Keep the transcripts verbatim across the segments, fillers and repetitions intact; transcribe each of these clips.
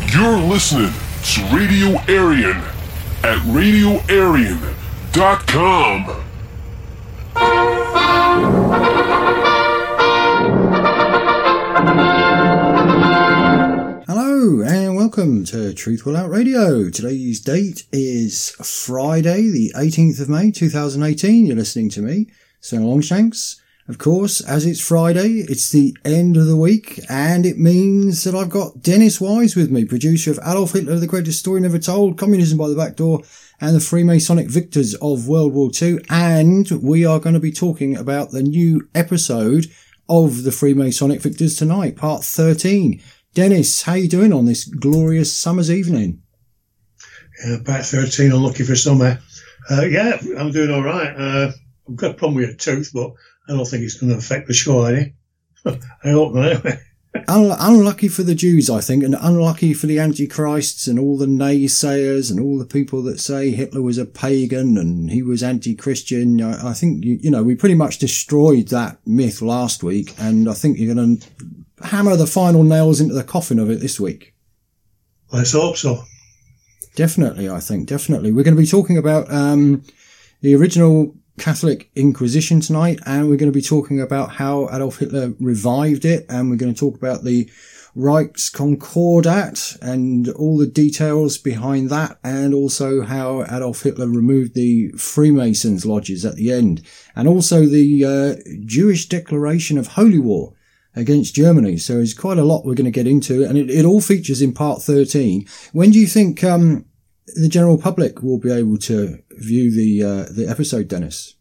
You're listening to Radio Aryan at radio aryan dot com. Hello and welcome to Truth Will Out Radio. Today's date is Friday, the eighteenth of May, two thousand eighteen. You're listening to me, Sven Longshanks. Of course, as it's Friday, it's the end of the week, and it means that I've got Dennis Wise with me, producer of Adolf Hitler, The Greatest Story Never Told, Communism by the Back Door, and the Freemasonic Victors of World War Two. And we are going to be talking about the new episode of the Freemasonic Victors tonight, part thirteen. Dennis, how you doing on this glorious summer's evening? Yeah, part thirteen, unlucky for summer. Uh, yeah, I'm doing all right. Uh, I've got a problem with a tooth, but I don't think it's going to affect the show any. I hope not anyway. Un- unlucky for the Jews, I think, and unlucky for the Antichrists and all the naysayers and all the people that say Hitler was a pagan and he was anti-Christian. I, I think, you, you know, we pretty much destroyed that myth last week, and I think you're going to hammer the final nails into the coffin of it this week. Let's hope so. Definitely, I think, definitely. We're going to be talking about um, the original Catholic Inquisition tonight, and we're going to be talking about how Adolf Hitler revived it, and we're going to talk about the Reichskonkordat and all the details behind that, and also how Adolf Hitler removed the Freemasons lodges at the end, and also the uh, Jewish declaration of holy war against Germany. So there's quite a lot we're going to get into, and it, it all features in part thirteen. When do you think um the general public will be able to view the uh, the episode, Dennis?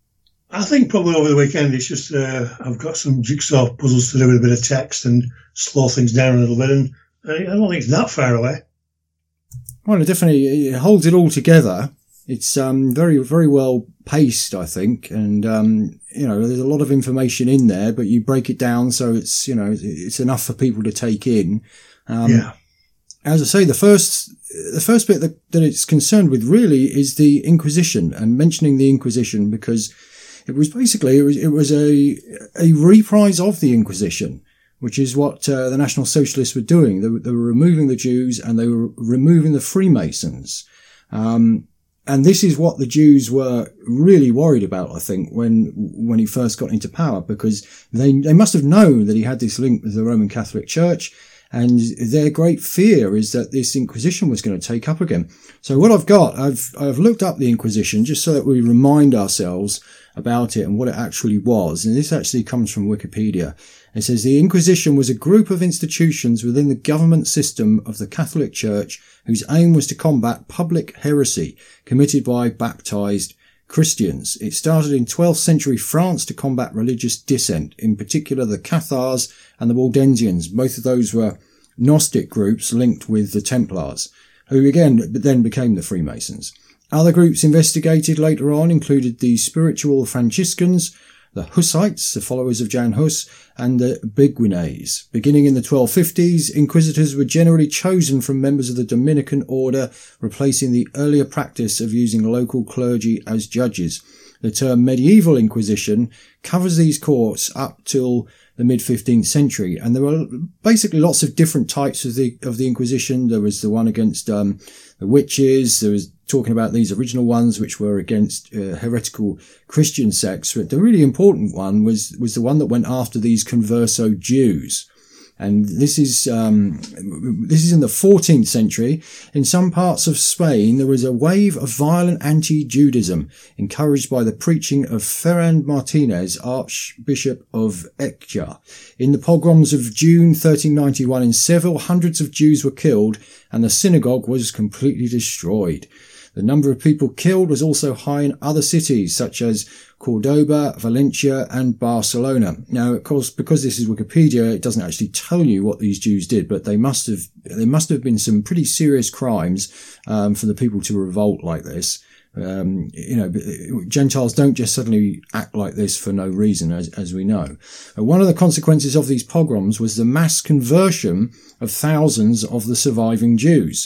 I think probably over the weekend. It's just uh, I've got some jigsaw puzzles to do with a bit of text and slow things down a little bit, and I don't think it's that far away. Well, it definitely it holds it all together. It's um very, very well paced, I think, and um you know, there's a lot of information in there, but you break it down so it's, you know, it's enough for people to take in. Um, yeah. As I say, the first the first bit that, that it's concerned with really is the Inquisition, and mentioning the Inquisition because it was basically it was, it was a a reprise of the Inquisition, which is what uh, the National Socialists were doing. They, they were removing the Jews and they were removing the Freemasons. Um, And this is what the Jews were really worried about, I think, when when he first got into power, because they they must have known that he had this link with the Roman Catholic Church, and their great fear is that this Inquisition was going to take up again. So what I've got, I've I've looked up the Inquisition just so that we remind ourselves about it and what it actually was. And this actually comes from Wikipedia. It says the Inquisition was a group of institutions within the government system of the Catholic Church whose aim was to combat public heresy committed by baptized Christians. It started in twelfth century France to combat religious dissent, in particular the Cathars and the Waldensians. Both of those were Gnostic groups linked with the Templars, who again then became the Freemasons. Other groups investigated later on included the Spiritual Franciscans, the Hussites, the followers of Jan Hus, and the Beguines. Beginning in the twelve fifties, inquisitors were generally chosen from members of the Dominican order, replacing the earlier practice of using local clergy as judges. The term medieval inquisition covers these courts up till the mid-fifteenth century, and there were basically lots of different types of the of the Inquisition. There was the one against um, the witches. There was talking about these original ones, which were against uh, heretical Christian sects. But the really important one was was the one that went after these converso Jews. And this is um, this is in the fourteenth century. In some parts of Spain, there was a wave of violent anti-Judaism encouraged by the preaching of Ferran Martinez, Archbishop of Ecija. In the pogroms of June thirteen ninety-one in Seville, hundreds of Jews were killed and the synagogue was completely destroyed. The number of people killed was also high in other cities such as Cordoba, Valencia and Barcelona. Now, of course, because this is Wikipedia, it doesn't actually tell you what these Jews did, but they must have, there must have been some pretty serious crimes um, for the people to revolt like this. Um, you know, Gentiles don't just suddenly act like this for no reason, as, as we know. Uh, one of the consequences of these pogroms was the mass conversion of thousands of the surviving Jews.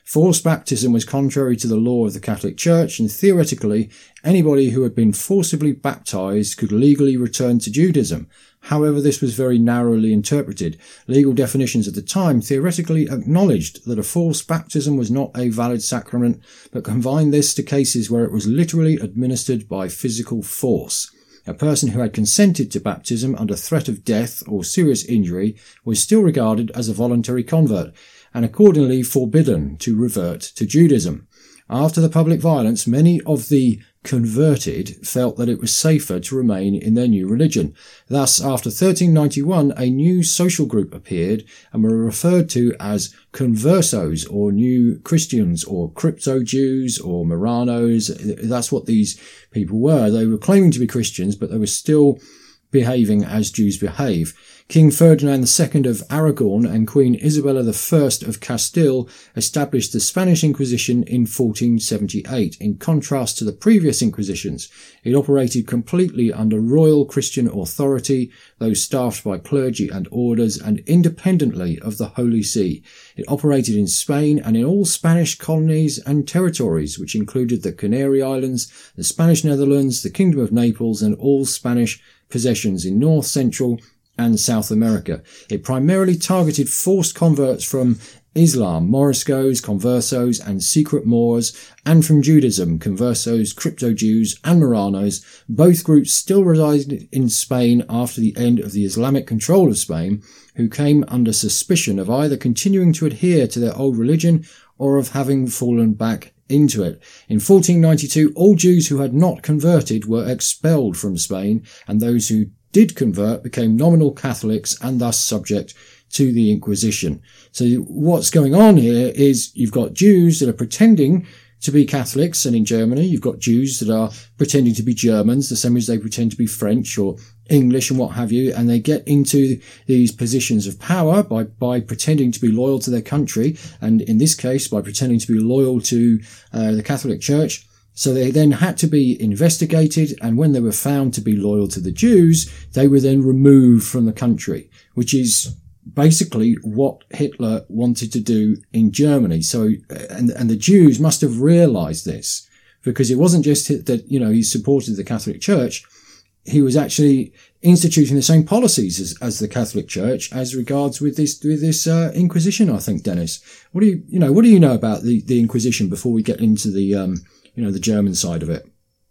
Forced baptism was contrary to the law of the Catholic Church, and theoretically, anybody who had been forcibly baptized could legally return to Judaism. However, this was very narrowly interpreted. Legal definitions at the time theoretically acknowledged that a forced baptism was not a valid sacrament, but confined this to cases where it was literally administered by physical force. A person who had consented to baptism under threat of death or serious injury was still regarded as a voluntary convert, and accordingly forbidden to revert to Judaism. After the public violence, many of the converted felt that it was safer to remain in their new religion. Thus, after thirteen ninety-one, a new social group appeared and were referred to as conversos, or new Christians, or crypto-Jews, or Marranos. That's what these people were. They were claiming to be Christians, but they were still behaving as Jews behave. King Ferdinand the Second of Aragon and Queen Isabella the First of Castile established the Spanish Inquisition in fourteen seventy-eight. In contrast to the previous Inquisitions, it operated completely under royal Christian authority, though staffed by clergy and orders, and independently of the Holy See. It operated in Spain and in all Spanish colonies and territories, which included the Canary Islands, the Spanish Netherlands, the Kingdom of Naples, and all Spanish possessions in North, Central, and South America. It primarily targeted forced converts from Islam, Moriscos, Conversos, and secret Moors, and from Judaism, Conversos, Crypto-Jews, and Marranos. Both groups still resided in Spain after the end of the Islamic control of Spain, who came under suspicion of either continuing to adhere to their old religion or of having fallen back into it. In fourteen ninety-two, all Jews who had not converted were expelled from Spain, and those who did convert became nominal Catholics and thus subject to the Inquisition. So what's going on here is you've got Jews that are pretending to be Catholics, and in Germany you've got Jews that are pretending to be Germans, the same as they pretend to be French or English and what have you, and they get into these positions of power by, by pretending to be loyal to their country, and in this case by pretending to be loyal to uh, the Catholic Church. So they then had to be investigated, and when they were found to be loyal to the Jews, they were then removed from the country, which is basically what Hitler wanted to do in Germany. So, and, and the Jews must have realized this, because it wasn't just that, you know, he supported the Catholic Church. He was actually instituting the same policies as, as the Catholic Church as regards with this, with this, uh, Inquisition, I think, Dennis. What do you, you know, what do you know about the, the Inquisition before we get into the, um, you know, the German side of it?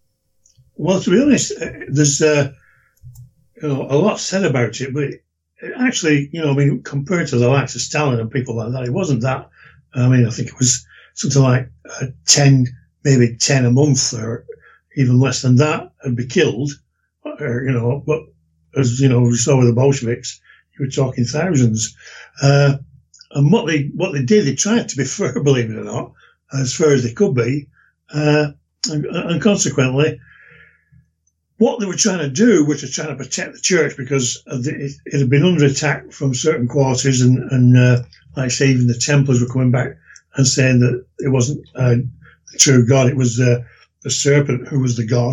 Well, to be honest, there's, uh, you know, a lot said about it, but it, actually, you know, I mean, compared to the likes of Stalin and people like that, it wasn't that. I mean, I think it was something like uh, ten, maybe ten a month, or even less than that, would be killed. Or, you know, but as you know, we saw with the Bolsheviks, you were talking thousands. Uh, and what they what they did, they tried to be fair, believe it or not, as fair as they could be, uh, and, and consequently, what they were trying to do was to try to protect the church, because it, it had been under attack from certain quarters, and, and uh, like I say, even the Templars were coming back and saying that it wasn't uh, the true God, it was uh, the serpent who was the God.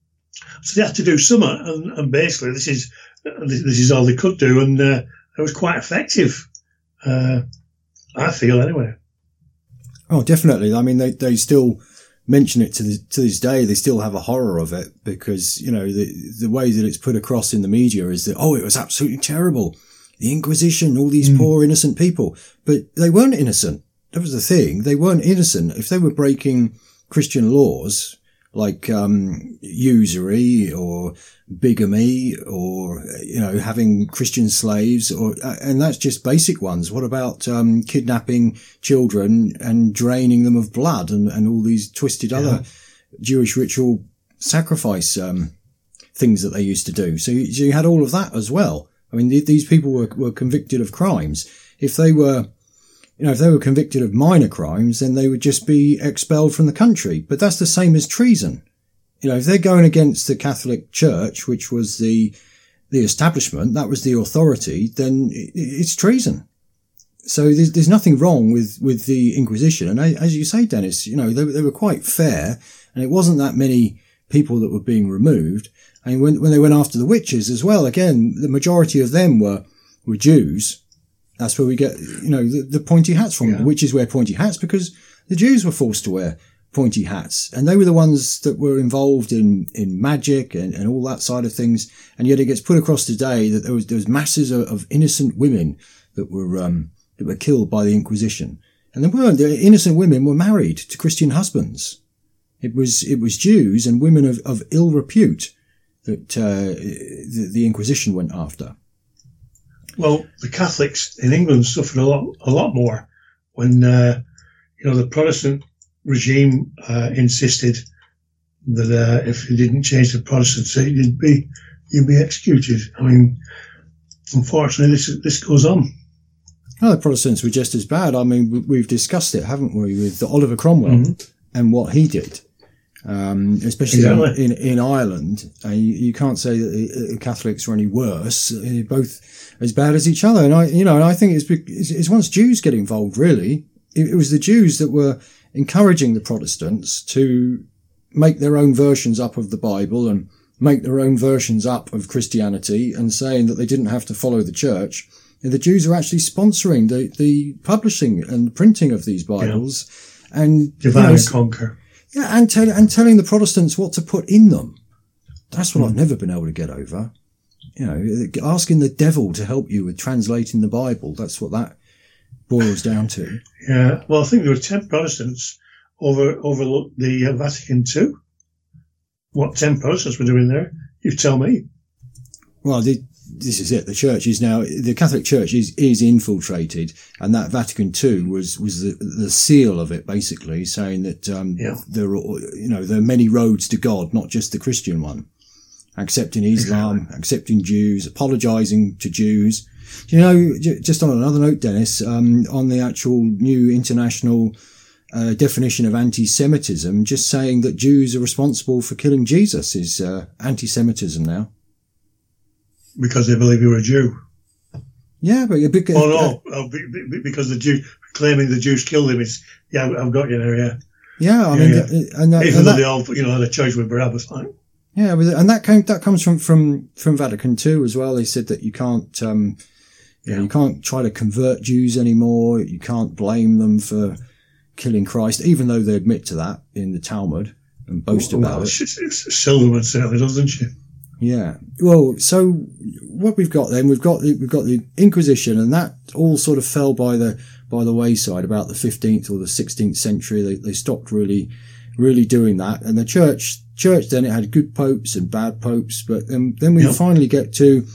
So they had to do something, and, and basically this is this is all they could do, and uh, it was quite effective, uh, I feel, anyway. Oh, definitely. I mean, they they still mention it to the, to this day. They still have a horror of it, because, you know, the the way that it's put across in the media is that, oh, it was absolutely terrible, the Inquisition, all these mm. poor innocent people. But they weren't innocent. That was the thing. They weren't innocent. If they were breaking Christian laws, like um usury or bigamy, or, you know, having Christian slaves, or uh, and that's just basic ones. What about um kidnapping children and draining them of blood, and, and all these twisted yeah. other Jewish ritual sacrifice um things that they used to do? So you, so you had all of that as well. I mean, th- these people were, were convicted of crimes. If they were You know, if they were convicted of minor crimes, then they would just be expelled from the country. But that's the same as treason. You know, if they're going against the Catholic Church, which was the, the establishment, that was the authority, then it's treason. So there's, there's nothing wrong with, with the Inquisition. And as you say, Dennis, you know, they, they were quite fair, and it wasn't that many people that were being removed. And when, when they went after the witches as well, again, the majority of them were, were Jews. That's where we get, you know, the, the pointy hats from, yeah. which is where pointy hats, because the Jews were forced to wear pointy hats, and they were the ones that were involved in, in magic and, and all that side of things. And yet it gets put across today that there was, there was masses of, of innocent women that were, um, that were killed by the Inquisition. And they weren't, the innocent women were married to Christian husbands. It was, it was Jews and women of, of ill repute that, uh, the, the Inquisition went after. Well, the Catholics in England suffered a lot, a lot more when, uh, you know, the Protestant regime, uh, insisted that, uh, if you didn't change the Protestancy, you'd be, you'd be executed. I mean, unfortunately, this, this goes on. Oh, the Protestants were just as bad. I mean, we've discussed it, haven't we, with Oliver Cromwell mm-hmm. and what he did. Um, especially exactly. in, in Ireland. Uh, you, you can't say that the Catholics were any worse. They're both as bad as each other. And I, you know, and I think it's, it's, it's once Jews get involved, really. It, it was the Jews that were encouraging the Protestants to make their own versions up of the Bible and make their own versions up of Christianity and saying that they didn't have to follow the church. And the Jews are actually sponsoring the, the publishing and printing of these Bibles. Yeah. And divide you know, and conquer. Yeah, and, tell, and telling the Protestants what to put in them. That's what mm. I've never been able to get over. You know, asking the devil to help you with translating the Bible. That's what that boils down to. Yeah, well, I think there were ten Protestants over overlooked the uh, Vatican two. What ten Protestants were doing there? You tell me. Well, the, this is it. The church is now, the Catholic Church is, is infiltrated, and that Vatican two was, was the, the seal of it, basically, saying that, um, yeah. there are, you know, there are many roads to God, not just the Christian one. Accepting Islam, exactly. accepting Jews, apologizing to Jews. You know, just on another note, Dennis, um, on the actual new international, uh, definition of anti-Semitism, just saying that Jews are responsible for killing Jesus is, uh, anti-Semitism now. Because they believe you're a Jew. Yeah, but because, oh no, uh, because the Jew claiming the Jews killed him is yeah, I've got you there. Yeah, yeah. I yeah, mean, yeah. and that, even and though that, they all you know had a choice with Barabbas, like. Yeah, and that came that comes from from from Vatican two as well. They said that you can't, um, you yeah. know, you can't try to convert Jews anymore. You can't blame them for killing Christ, even though they admit to that in the Talmud and boast well, about well, it. Silverman certainly doesn't she? Yeah. Well, so what we've got then, we've got the, we've got the Inquisition, and that all sort of fell by the by the wayside about the fifteenth or the sixteenth century. They they stopped really really doing that, and the church church then it had good popes and bad popes, but then then we yep. finally get to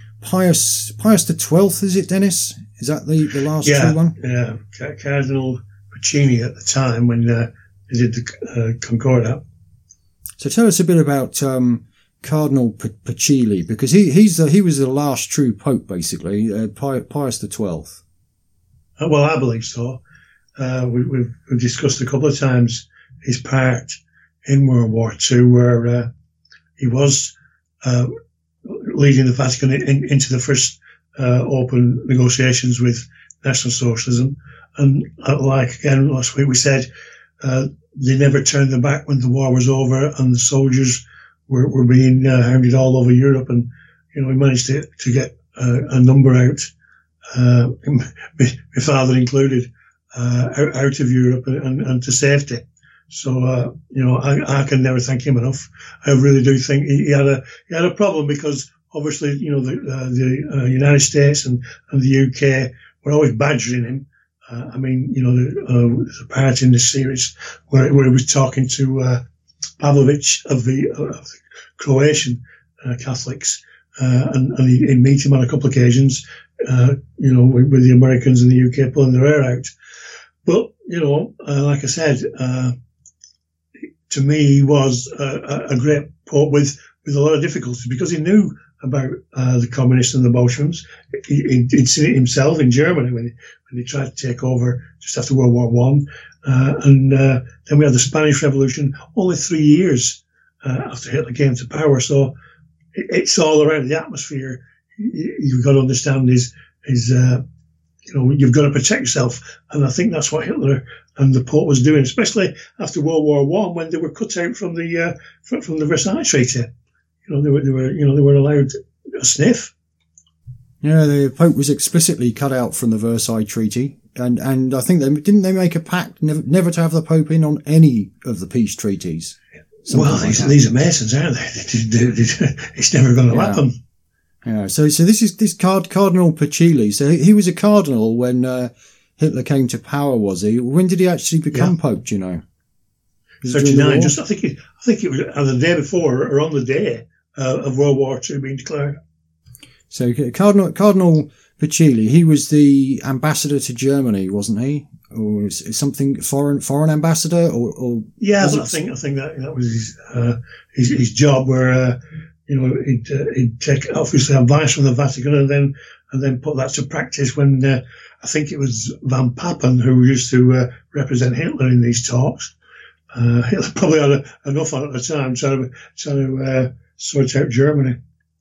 Pius Pius the twelfth. Is it, Dennis? Is that the the last yeah, true one? Yeah, Cardinal Pacini at the time when uh, they did the uh, Concordat. So tell us a bit about. Um, Cardinal P- Pacili, because he he's the, he was the last true pope, basically, uh, Pi- Pius the twelfth. Uh, well, I believe so. Uh, we, we've, we've discussed a couple of times his part in World War Two, where uh, he was uh, leading the Vatican in, into the first uh, open negotiations with National Socialism, and uh, like again last week we said, uh, they never turned their back when the war was over, and the soldiers. We're, we're being uh, hounded all over Europe, and you know we managed to to get uh, a number out, uh, my father included, uh, out, out of Europe and, and to safety. So uh, you know I, I can never thank him enough. I really do think he, he had a he had a problem because obviously you know the uh, the uh, United States and, and the U K were always badgering him. Uh, I mean you know the, uh, there's a part in this series where where he was talking to. Uh, Pavlovich of the, uh, of the Croatian uh, Catholics, uh, and, and he, he'd meet him on a couple of occasions, uh, you know, with, with the Americans and the U K pulling their hair out. But, you know, uh, like I said, uh, to me, he was a, a great pope with, with a lot of difficulties because he knew about uh, the communists and the Bolsheviks. He, he'd seen it himself in Germany when he, when they tried to take over just after World War One. Uh, and uh, then we had the Spanish Revolution only three years uh, after Hitler came to power. So it, it's all around the atmosphere. You, you've got to understand is, is uh, you know, you've got to protect yourself. And I think that's what Hitler and the Pope was doing, especially after World War One when they were cut out from the uh, from, from the Versailles Treaty. You know, they were, they were, you know, they were allowed a sniff. Yeah, the Pope was explicitly cut out from the Versailles Treaty. And and I think they didn't they make a pact never, never to have the Pope in on any of the peace treaties. Something well, these, like these are Masons, aren't they? It's never going to yeah. happen. Yeah. So so this is this card Cardinal Pachili. So he was a cardinal when uh, Hitler came to power, was he? When did he actually become yeah. Pope? Do you know? thirty-nine. Just I think it, I think it was either the day before or on the day uh, of World War Two being declared. So Cardinal Cardinal Pachili, he was the ambassador to Germany, wasn't he? Or is something foreign foreign ambassador? Or, or yeah, I think I think that that was his uh, his, his job, where uh, you know he'd uh, he'd take obviously advice from the Vatican and then and then put that to practice. When uh, I think it was Van Papen who used to uh, represent Hitler in these talks. Uh, Hitler probably had a, enough on at the time trying to trying to uh, sort out Germany.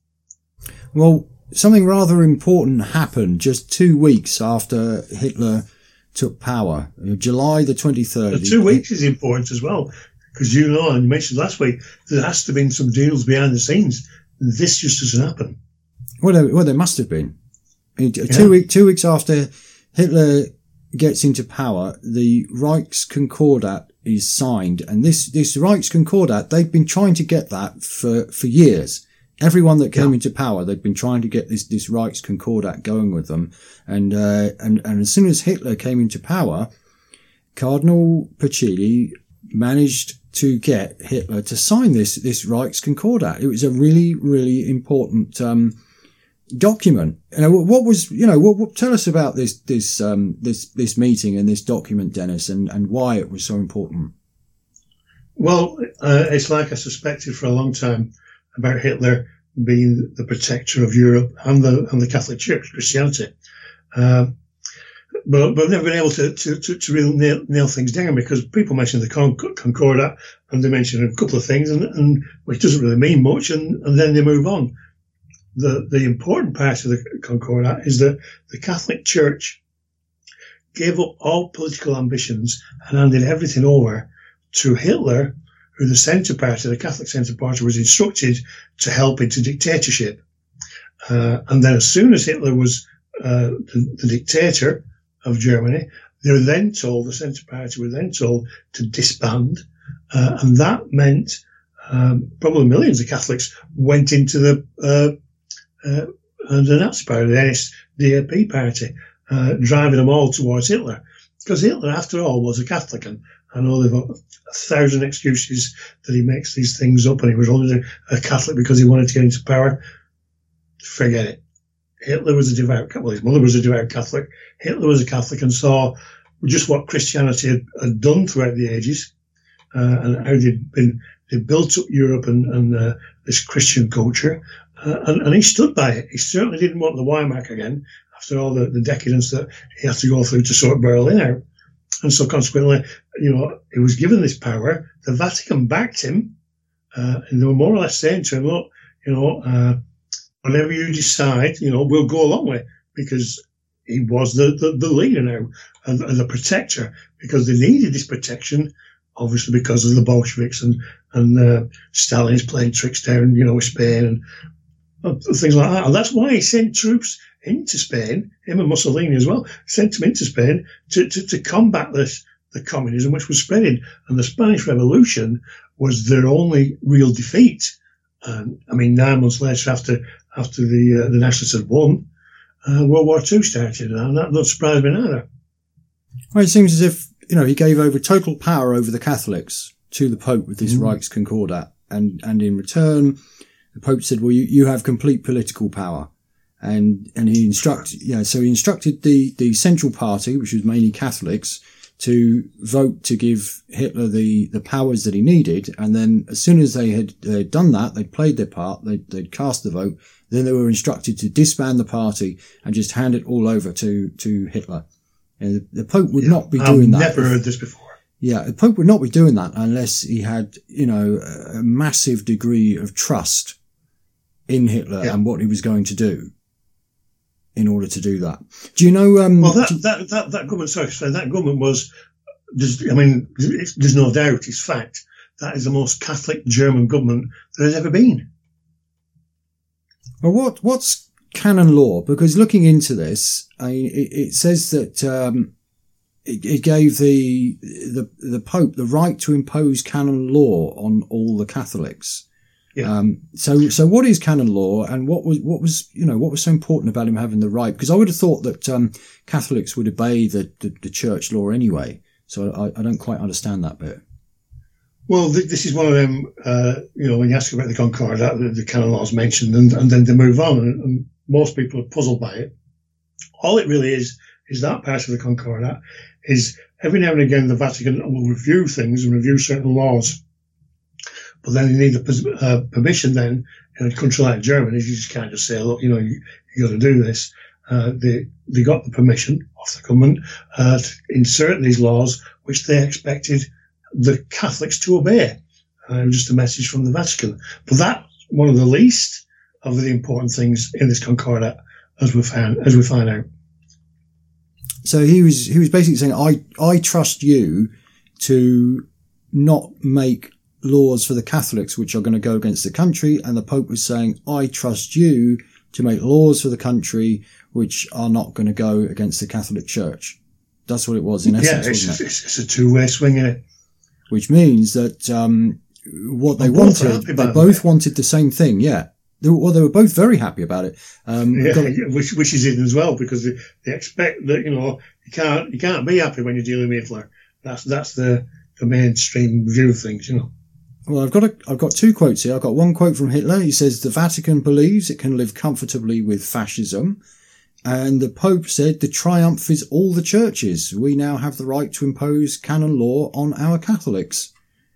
Well, something rather important happened just two weeks after Hitler took power, July the twenty-third. The two weeks is important as well, because you know, and you mentioned last week, there has to have been some deals behind the scenes. This just doesn't happen. Well, there, well, there must have been. Two, yeah. week, two weeks after Hitler gets into power, the Reichskonkordat is signed, and this, this Reichskonkordat, they've been trying to get that for, for years. Everyone that came yeah. into power, they've been trying to get this, this Reichskonkordat going with them. And, uh, and, and as soon as Hitler came into power, Cardinal Pachili managed to get Hitler to sign this, this Reichskonkordat. It was a really, really important, um, document. You know, what was, you know, what, what, tell us about this, this, um, this, this meeting and this document, Dennis, and, and why it was so important. Well, uh, it's like I suspected for a long time about Hitler being the protector of Europe and the and the Catholic Church, Christianity. Um, but but I've never been able to to, to, to really nail, nail things down, because people mention the Con- Concordat and they mention a couple of things, and, and which doesn't really mean much, and, and then they move on. The the important part of the Concordat is that the Catholic Church gave up all political ambitions and handed everything over to Hitler, who the Centre Party, the Catholic Centre Party, was instructed to help into dictatorship. Uh, and then as soon as Hitler was uh, the, the dictator of Germany, they were then told, the Centre Party were then told to disband. Uh, and that meant um, probably millions of Catholics went into the, uh, uh, the Nazi party, the N S D A P party, uh, driving them all towards Hitler. Because Hitler, after all, was a Catholic, and I know they've got a thousand excuses that he makes these things up, and he was only a Catholic because he wanted to get into power. Forget it. Hitler was a devout Catholic. Well, his mother was a devout Catholic. Hitler was a Catholic and saw just what Christianity had, had done throughout the ages, uh, and how they'd been they built up Europe and, and uh, this Christian culture, uh, and, and he stood by it. He certainly didn't want the Weimar again after all the, the decadence that he had to go through to sort Berlin out. And so consequently, you know, he was given this power. The Vatican backed him, uh, and they were more or less saying to him, look, you know, uh, whatever you decide, you know, we'll go along with, because he was the, the, the leader now and, and the protector, because they needed this protection, obviously because of the Bolsheviks and, and uh, Stalin's playing tricks down, you know, with Spain and uh, things like that. And that's why he sent troops into Spain, him and Mussolini as well, sent him into Spain to, to, to combat this, the communism which was spreading. And the Spanish Revolution was their only real defeat. Um, I mean, nine months later, after after the uh, the Nationalists had won, uh, World War Two started, and that doesn't surprise me neither. Well, it seems as if, you know, he gave over total power over the Catholics to the Pope with this mm. Reichskonkordat, and and in return, the Pope said, "Well, you, you have complete political power." And, and he instructed, yeah, so he instructed the, the Central Party, which was mainly Catholics, to vote to give Hitler the, the powers that he needed. And then as soon as they had, they had done that, they'd played their part, they'd, they'd cast the vote, then they were instructed to disband the party and just hand it all over to, to Hitler. And the, the Pope would yeah, not be doing I've that. I've never heard this before. Yeah, the Pope would not be doing that unless he had, you know, a massive degree of trust in Hitler yeah. and what he was going to do in order to do that. Do you know... Um, well, that, you, that, that, that government, sorry, that government was, I mean, there's no doubt, it's fact, that is the most Catholic German government there has ever been. Well, what what's canon law? Because looking into this, I, it, it says that um, it, it gave the, the the Pope the right to impose canon law on all the Catholics. Yeah. Um, so so what is canon law, and what was what was you know what was so important about him having the right? Because I would have thought that um, Catholics would obey the, the, the church law anyway. So I, I don't quite understand that bit. Well, th- this is one of them, uh, you know, when you ask about the Concordat, the, the canon law is mentioned, and, and then they move on, and, and most people are puzzled by it. All it really is, is that part of the Concordat is every now and again the Vatican will review things and review certain laws. But then you need the uh, permission then in a country like Germany. You just can't just say, look, you know, you, you got to do this. Uh, they, they got the permission off the government uh, to insert these laws, which they expected the Catholics to obey. Uh, just a message from the Vatican. But that's one of the least of the important things in this Concordat, as we found, as we find out. So he was he was basically saying, I I trust you to not make laws for the Catholics which are going to go against the country, and the Pope was saying, I trust you to make laws for the country which are not going to go against the Catholic Church. That's what it was in essence, yeah, it's, wasn't it? It's, it's a two-way swing, isn't it? Which means that um, what they both wanted, happy they about both it. wanted the same thing, yeah. They were, well, they were both very happy about it. Um, yeah, got, which, which is hidden as well, because they, they expect that, you know, you can't you can't be happy when you're dealing with Hitler. That's that's the, the mainstream view of things, you know. Well, I've got a, I've got two quotes here. I've got one quote from Hitler. He says, the Vatican believes it can live comfortably with fascism. And the Pope said, the triumph is all the churches. We now have the right to impose canon law on our Catholics.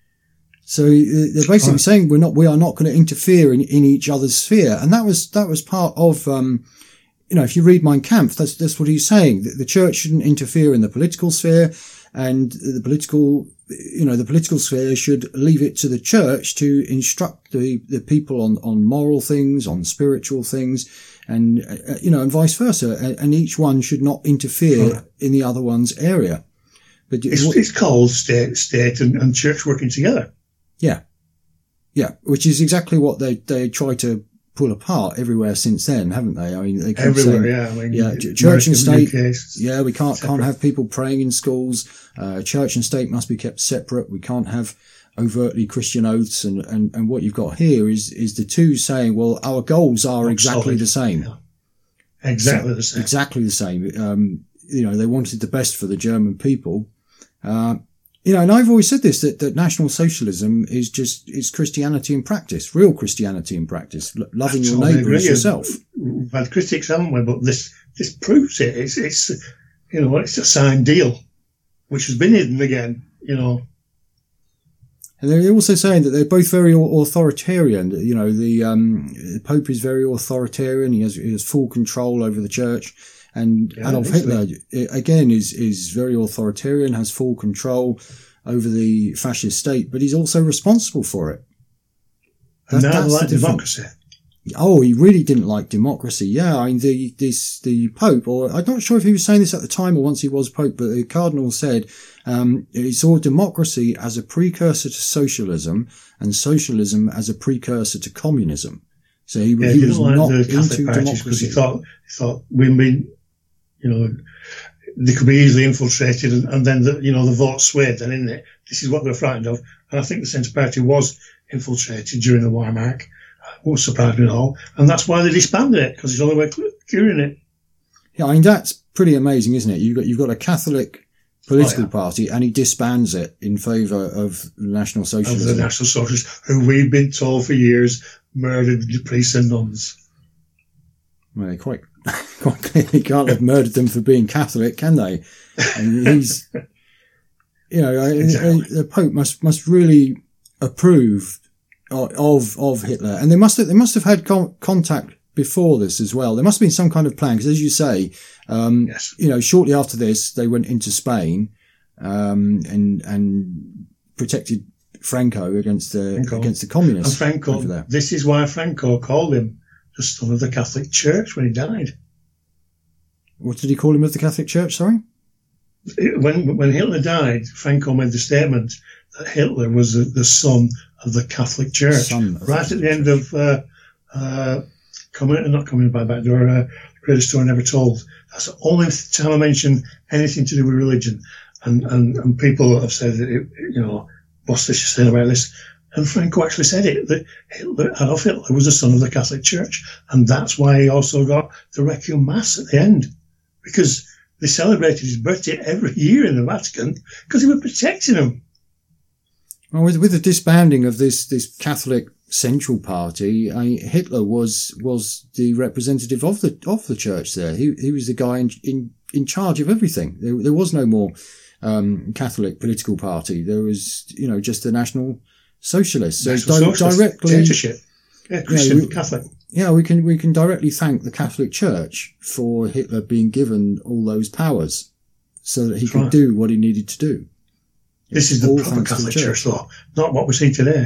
So they're basically right. saying we're not, we are not going to interfere in, in each other's sphere. And that was, that was part of, um, you know, if you read Mein Kampf, that's, that's what he's saying. That the church shouldn't interfere in the political sphere, and the political, you know, the political sphere should leave it to the church to instruct the, the people on, on moral things, on spiritual things, and, uh, you know, and vice versa. And, and each one should not interfere right. in the other one's area. But it's, what, it's called state, state and, and church working together. Yeah. Yeah. Which is exactly what they, they try to pull apart everywhere since then, haven't they? I mean, they keep everywhere, saying, yeah. I mean, yeah, church and state. Case, yeah, we can't separate. can't have people praying in schools. Uh, church and state must be kept separate. We can't have overtly Christian oaths. And, and, and what you've got here is is the two saying, well, our goals are Not exactly solid. the same. Yeah. Exactly so, the same. Exactly the same. Um, you know, they wanted the best for the German people. Uh, You know, and I've always said this, that, that National Socialism is just, is Christianity in practice, real Christianity in practice, lo- loving That's your all I neighbour as agree. yourself. We've had critics, haven't we? But this, this proves it. It's, it's, you know, it's a signed deal, which has been hidden again, you know. And they're also saying that they're both very authoritarian. You know, the, um, the Pope is very authoritarian. He has, he has full control over the church. And Yeah, Adolf Hitler, again, is, is very authoritarian, has full control over the fascist state, but he's also responsible for it. And That- now that's they like the difference. democracy. Oh, he really didn't like democracy. Yeah, I mean, the, this, the Pope, or I'm not sure if he was saying this at the time or once he was Pope, but the Cardinal said, um, he saw democracy as a precursor to socialism and socialism as a precursor to communism. So he, Yeah, he he was didn't like not the Catholic into parties because democracy. he thought, he thought women, you know, they could be easily infiltrated, and, and then the, you know, the vote swayed then, isn't it? This is what they're frightened of. And I think the Centre Party was infiltrated during the Weimar. Won't surprise me at all. And that's why they disbanded it, because it's the only way of curing it. Yeah, I mean, that's pretty amazing, isn't it? You've got, you've got a Catholic political Oh, yeah. party, and he disbands it in favour of National Of Socialism. the National Socialists, who we've been told for years murdered the priests and nuns. Well, they quite, quite clearly can't have murdered them for being Catholic, can they? And he's, you know, Exactly. the Pope must must really approve of of Hitler, and they must have, they must have had con- contact before this as well. There must have been some kind of plan, because as you say, um, Yes. you know, shortly after this, they went into Spain um, and and protected Franco against the Franco. against the communists And Franco, over there. this is why Franco called him the son of the Catholic Church when he died. What did he call him of the Catholic Church? Sorry. When when Hitler died, Franco made the statement that Hitler was the, the son of the Catholic Church. Son of the right Catholic at the end of uh, uh, coming, not coming by back door, uh, greatest story never told. That's the only time I mention anything to do with religion. And, and, and people have said, that it, you know, what's this you're saying about this? And Franco actually said it, that Hitler, Adolf Hitler was the son of the Catholic Church. And that's why he also got the Requiem Mass at the end. Because they celebrated his birthday every year in the Vatican because he was protecting them. Well, with, with the disbanding of this, this Catholic Central Party, I mean, Hitler was was the representative of the of the church there. He he was the guy in in, in charge of everything. There, there was no more um, Catholic political party. There was, you know, just the National Socialists. So National di- Socialist directly, dictatorship. Yeah, Christian you know, Catholic. Yeah, we can we can directly thank the Catholic Church for Hitler being given all those powers, so that he That's could right. do what he needed to do. This is the all proper thanks to the Catholic Church, though, not what we see today.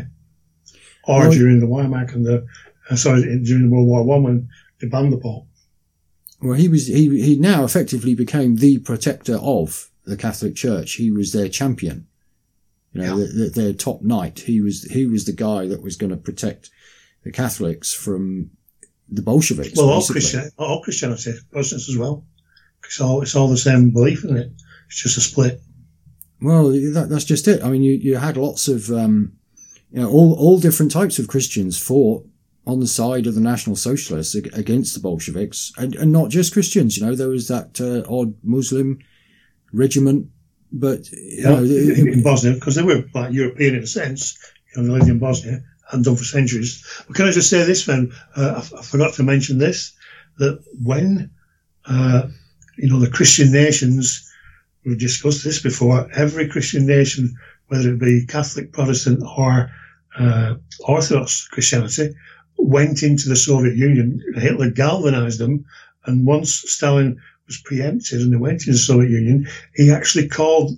Or Well, during the Weimar and the, uh, sorry, during World War One when they banned the Pope. Well, he was he he now effectively became the protector of the Catholic Church. He was their champion, you know, Yeah. their, their top knight. He was he was the guy that was going to protect the Catholics from the Bolsheviks. Well, all basically. Christian, all Christianity, Protestants as well. It's all it's all the same belief, isn't it? It's just a split. Well, that, that's just it. I mean, you you had lots of um, you know, all all different types of Christians fought on the side of the National Socialists ag- against the Bolsheviks, and, and not just Christians. You know, there was that uh, odd Muslim regiment, but you Yeah, know, it- in, it- in Bosnia, because they were like European in a sense. You know, they lived in Bosnia and done for centuries. But can I just say this, then? Uh, I, I forgot to mention this, that when, uh, you know, the Christian nations, we've discussed this before, every Christian nation, whether it be Catholic, Protestant, or uh, Orthodox Christianity, went into the Soviet Union. Hitler galvanized them, and once Stalin was preempted and they went into the Soviet Union, he actually called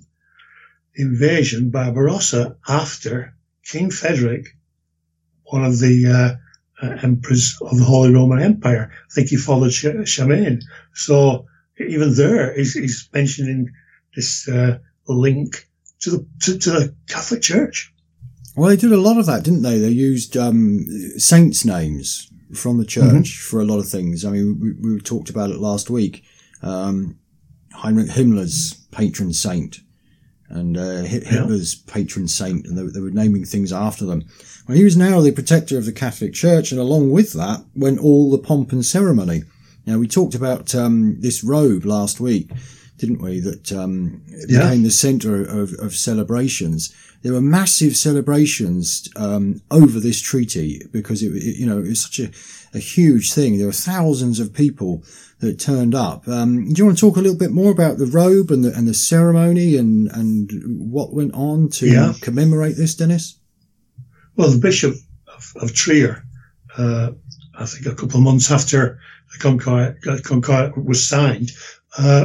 the invasion Barbarossa after King Frederick, one of the uh, uh, emperors of the Holy Roman Empire. I think he followed Ch- Charlemagne. So even there, he's, he's mentioning this uh, link to the to, to the Catholic Church. well, they did a lot of that, didn't they? They used um, saints' names from the church Mm-hmm. for a lot of things. I mean, we, we talked about it last week. Um, Heinrich Himmler's patron saint, and uh, Hitler's patron saint, and they, they were naming things after them. Well, he was now the protector of the Catholic Church, and along with that went all the pomp and ceremony. Now, we talked about um, this robe last week, didn't we, that um, Yeah. became the centre of, of celebrations. There were massive celebrations um, over this treaty because, it, it, you know, it was such a, a huge thing. There were thousands of people that turned up. Um, do you want to talk a little bit more about the robe and the, and the ceremony and, and what went on to Yeah. commemorate this, Dennis? Well, the Bishop of, of Trier, uh, I think a couple of months after the Concord, Concord was signed, uh,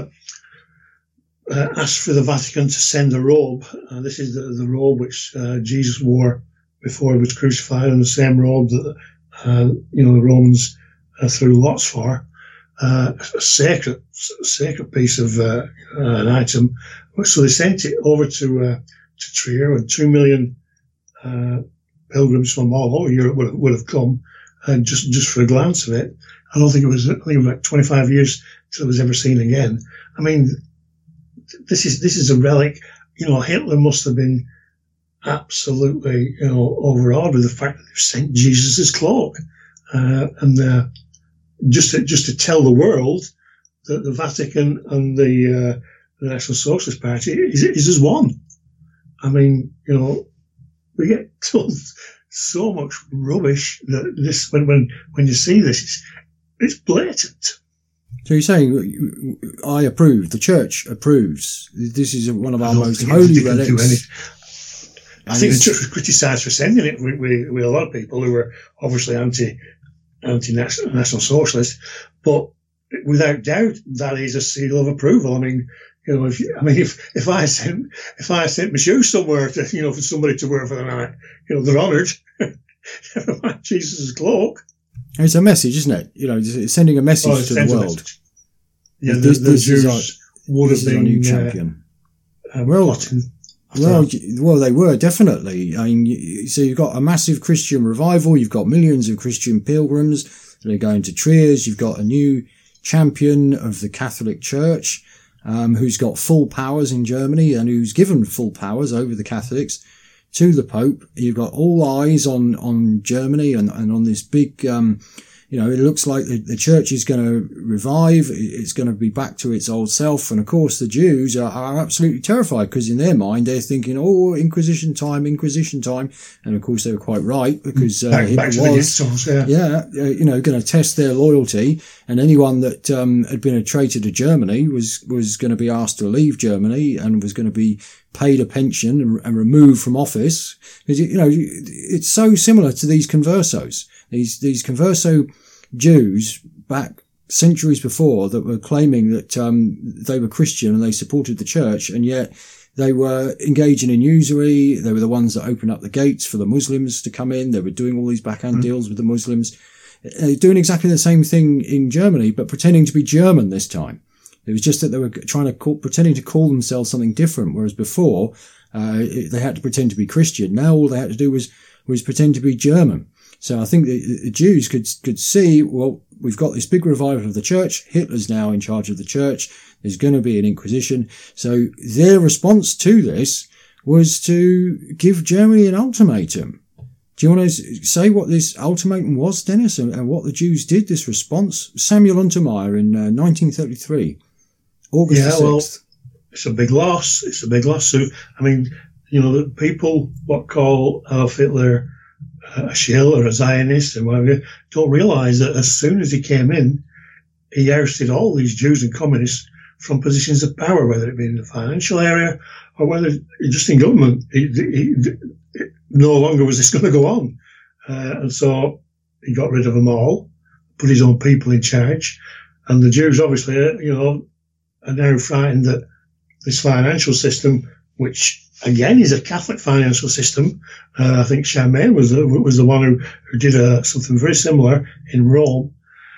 uh, asked for the Vatican to send a robe. Uh, this is the, the robe which uh, Jesus wore before he was crucified, and the same robe that uh, you know the Romans uh, threw lots for. Uh, a sacred, sacred piece of uh, uh, an item. So they sent it over to uh, to Trier, and two million uh, pilgrims from all over Europe would have, would have come, and just just for a glance of it. I don't think it was. I think it was like twenty-five years till it was ever seen again. I mean, this is this is a relic. You know, Hitler must have been absolutely, you know, overawed with the fact that they've sent Jesus' cloak, uh, and uh, just to, just to tell the world that the Vatican and the, uh, the National Socialist Party is, is as one. I mean, you know, we get told so much rubbish that this when when when you see this, it's, it's blatant. So you're saying, I approve, the Church approves. This is one of our I don't most think holy they can do relics. anything. I And think the it's- church was criticised for sending it with, with, with a lot of people who were obviously anti anti national socialist, but without doubt that is a seal of approval. I mean, you know, if you, I mean if if I sent if I sent my shoes somewhere to you know for somebody to wear for the night, you know they're honoured. Never mind Jesus' cloak. It's a message, isn't it? You know, it's sending a message Oh, it to the sends a world. message. Yeah, the, This- the this is Jews our- would This have is our new been uh, champion. uh, Well, plotting. Well, y- well, they were definitely. I mean, y- so you've got a massive Christian revival. You've got millions of Christian pilgrims that are going to Triers. You've got a new champion of the Catholic Church, um, who's got full powers in Germany and who's given full powers over the Catholics to the Pope. You've got all eyes on, on Germany and, and on this big, um, you know, it looks like the, the church is going to revive. It's going to be back to its old self. And of course, the Jews are, are absolutely terrified because in their mind, they're thinking, oh, Inquisition time, Inquisition time. And of course, they were quite right because uh, back, Hitler back to was, the source, yeah, yeah uh, you know, going to test their loyalty. And anyone that um, had been a traitor to Germany was, was going to be asked to leave Germany and was going to be paid a pension and, and removed from office. Because, you know, it's so similar to these conversos. These, these converso Jews back centuries before that were claiming that, um, they were Christian and they supported the church, and yet they were engaging in usury. They were the ones that opened up the gates for the Muslims to come in. They were doing all these backhand mm. deals with the Muslims, uh, doing exactly the same thing in Germany, but pretending to be German this time. It was just that they were trying to call, pretending to call themselves something different, whereas before, uh, it, they had to pretend to be Christian. Now all they had to do was, was pretend to be German. So I think the, the Jews could could see, well, we've got this big revival of the church. Hitler's now in charge of the church. There's going to be an inquisition. So their response to this was to give Germany an ultimatum. Do you want to say what this ultimatum was, Dennis, and, and what the Jews did, this response? Samuel Untermyer in uh, nineteen thirty-three, August yeah, the sixth. Well, it's a big loss. It's a big loss. So, I mean, you know, the people what call Adolf Hitler a shill or a Zionist and whatever, don't realise that as soon as he came in, he ousted all these Jews and communists from positions of power, whether it be in the financial area or whether just in government. He, he, he, no longer was this going to go on. Uh, and so he got rid of them all, put his own people in charge. And the Jews, obviously, uh, you know, are now frightened that this financial system, which again is a Catholic financial system. Uh, I think Charlemagne was the, was the one who, who did uh, something very similar in Rome.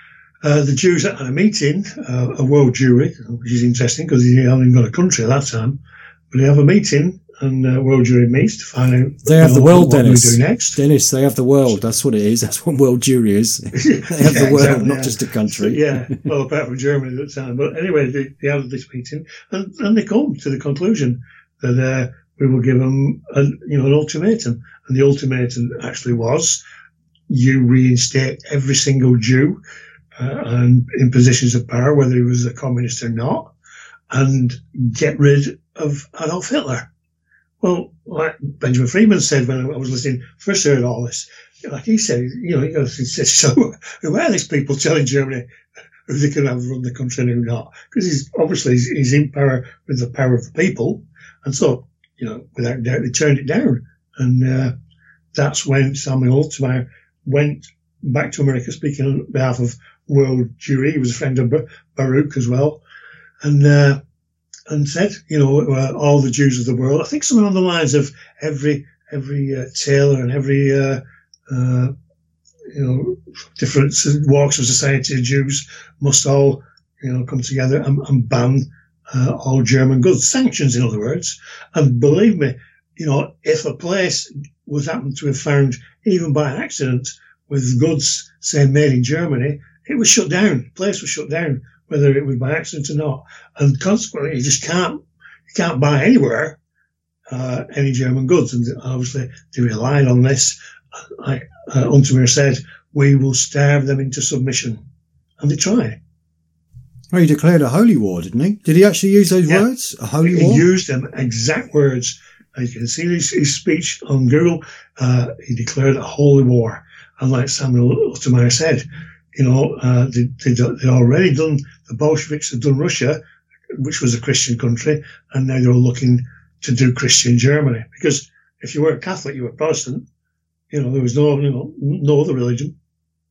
Uh, the Jews had a meeting, uh, a world Jewry, which is interesting because he hadn't even got a country at that time. But they have a meeting and uh, world Jewry meets to find out. They have the world, what Dennis. we do next. Dennis, they have the world. That's what it is. That's what world Jewry is. They have yeah, the world, exactly, not yeah. just a country. Yeah, well, apart from Germany at the time. But anyway, they, they have this meeting and, and they come to the conclusion that uh, we will give them a, you know, an ultimatum. And the ultimatum actually was you reinstate every single Jew uh, and in positions of power, whether he was a communist or not, and get rid of Adolf Hitler. Well, like Benjamin Freeman said when I was listening, first heard all this, like he said, you know, he goes, he says, so who are these people telling Germany who they can have run the country and who not? Because he's obviously he's, he's in power with the power of the people. And so, you know, without doubt, they turned it down. And uh, that's when Samuel Untermyer went back to America, speaking on behalf of World Jewry. He was a friend of Baruch as well. And, uh, and said, you know, uh, all the Jews of the world. I think something on the lines of every, every, uh, tailor and every, uh, uh, you know, different walks of society of Jews must all, you know, come together and, and ban, uh, all German goods. Sanctions, in other words. And believe me, you know, if a place was happened to have found, even by accident, with goods, say, made in Germany, it was shut down. The place was shut down, whether it was by accident or not. And consequently, you just can't, you can't buy anywhere, uh, any German goods. And obviously, they relied on this. Like uh, Untermyer said, we will starve them into submission. And they tried. Well, he declared a holy war, didn't he? Did he actually use those yeah. words? A holy he war? He used them exact words. You can see his, his speech on Google. Uh, he declared a holy war. And like Samuel Untermyer said, you know, uh, they, they, they'd already done, the Bolsheviks had done Russia, which was a Christian country, and now they were looking to do Christian Germany. Because if you weren't Catholic, you were Protestant. You know, there was no, you know, no other religion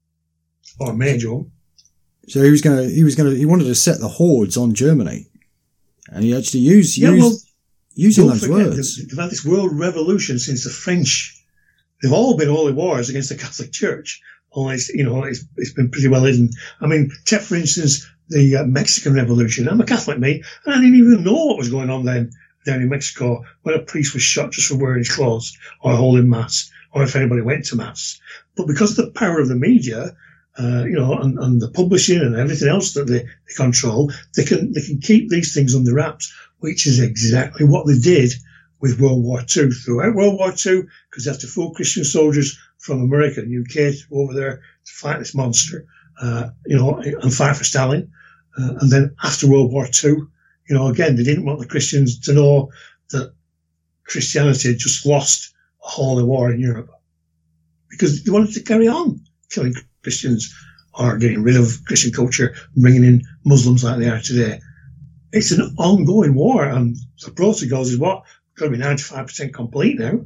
or major one. So he was going to, he was going to, he wanted to set the hordes on Germany. And he actually used, yeah, used well, using those words. They've, they've had this world revolution since the French. They've all been holy wars against the Catholic Church. Only, it's, you know, it's, it's been pretty well hidden. I mean, take, for instance, the uh, Mexican Revolution. I'm a Catholic, me, and I didn't even know what was going on then down in Mexico when a priest was shot just for wearing his clothes or holding mass, or if anybody went to mass. But because of the power of the media uh, you know, and, and the publishing and everything else that they, they control, they can they can keep these things under wraps, which is exactly what they did with World War Two. Throughout World War Two, because they had to fool Christian soldiers from America and U K to go over there to fight this monster, uh, you know, and fight for Stalin. Uh, and then after World War Two, you know, again, they didn't want the Christians to know that Christianity had just lost a holy war in Europe, because they wanted to carry on killing Christians or getting rid of Christian culture and bringing in Muslims like they are today. It's an ongoing war, and the protocols is what? Got to be ninety-five percent complete now.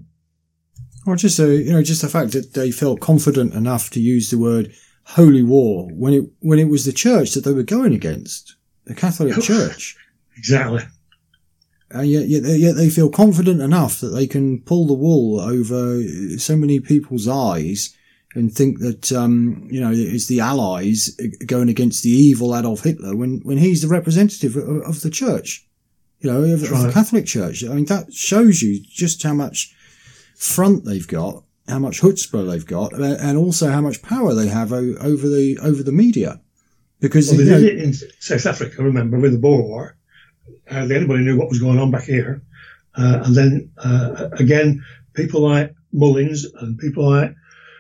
Or just a, you know, just the fact that they felt confident enough to use the word holy war when it when it was the church that they were going against, the Catholic Church. Exactly. And yet, yet, yet they feel confident enough that they can pull the wool over so many people's eyes and think that, um, you know, it's the Allies going against the evil Adolf Hitler when, when he's the representative of, of the church, you know, of, right. of the Catholic Church. I mean, that shows you just how much front they've got, how much chutzpah they've got, and also how much power they have o- over the over the media. Because well, they you know, did it in South Africa, remember, with the Boer War. Hardly anybody knew what was going on back here. Uh, and then, uh, again, people like Mullins and people like,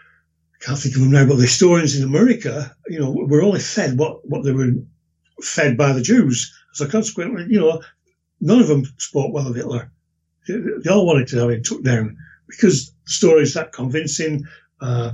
I can't think of them now, but the historians in America, you know, were only fed what, what they were fed by the Jews. So consequently, you know, none of them spoke well of Hitler. They, they all wanted to have him took down because the story is that convincing. Uh,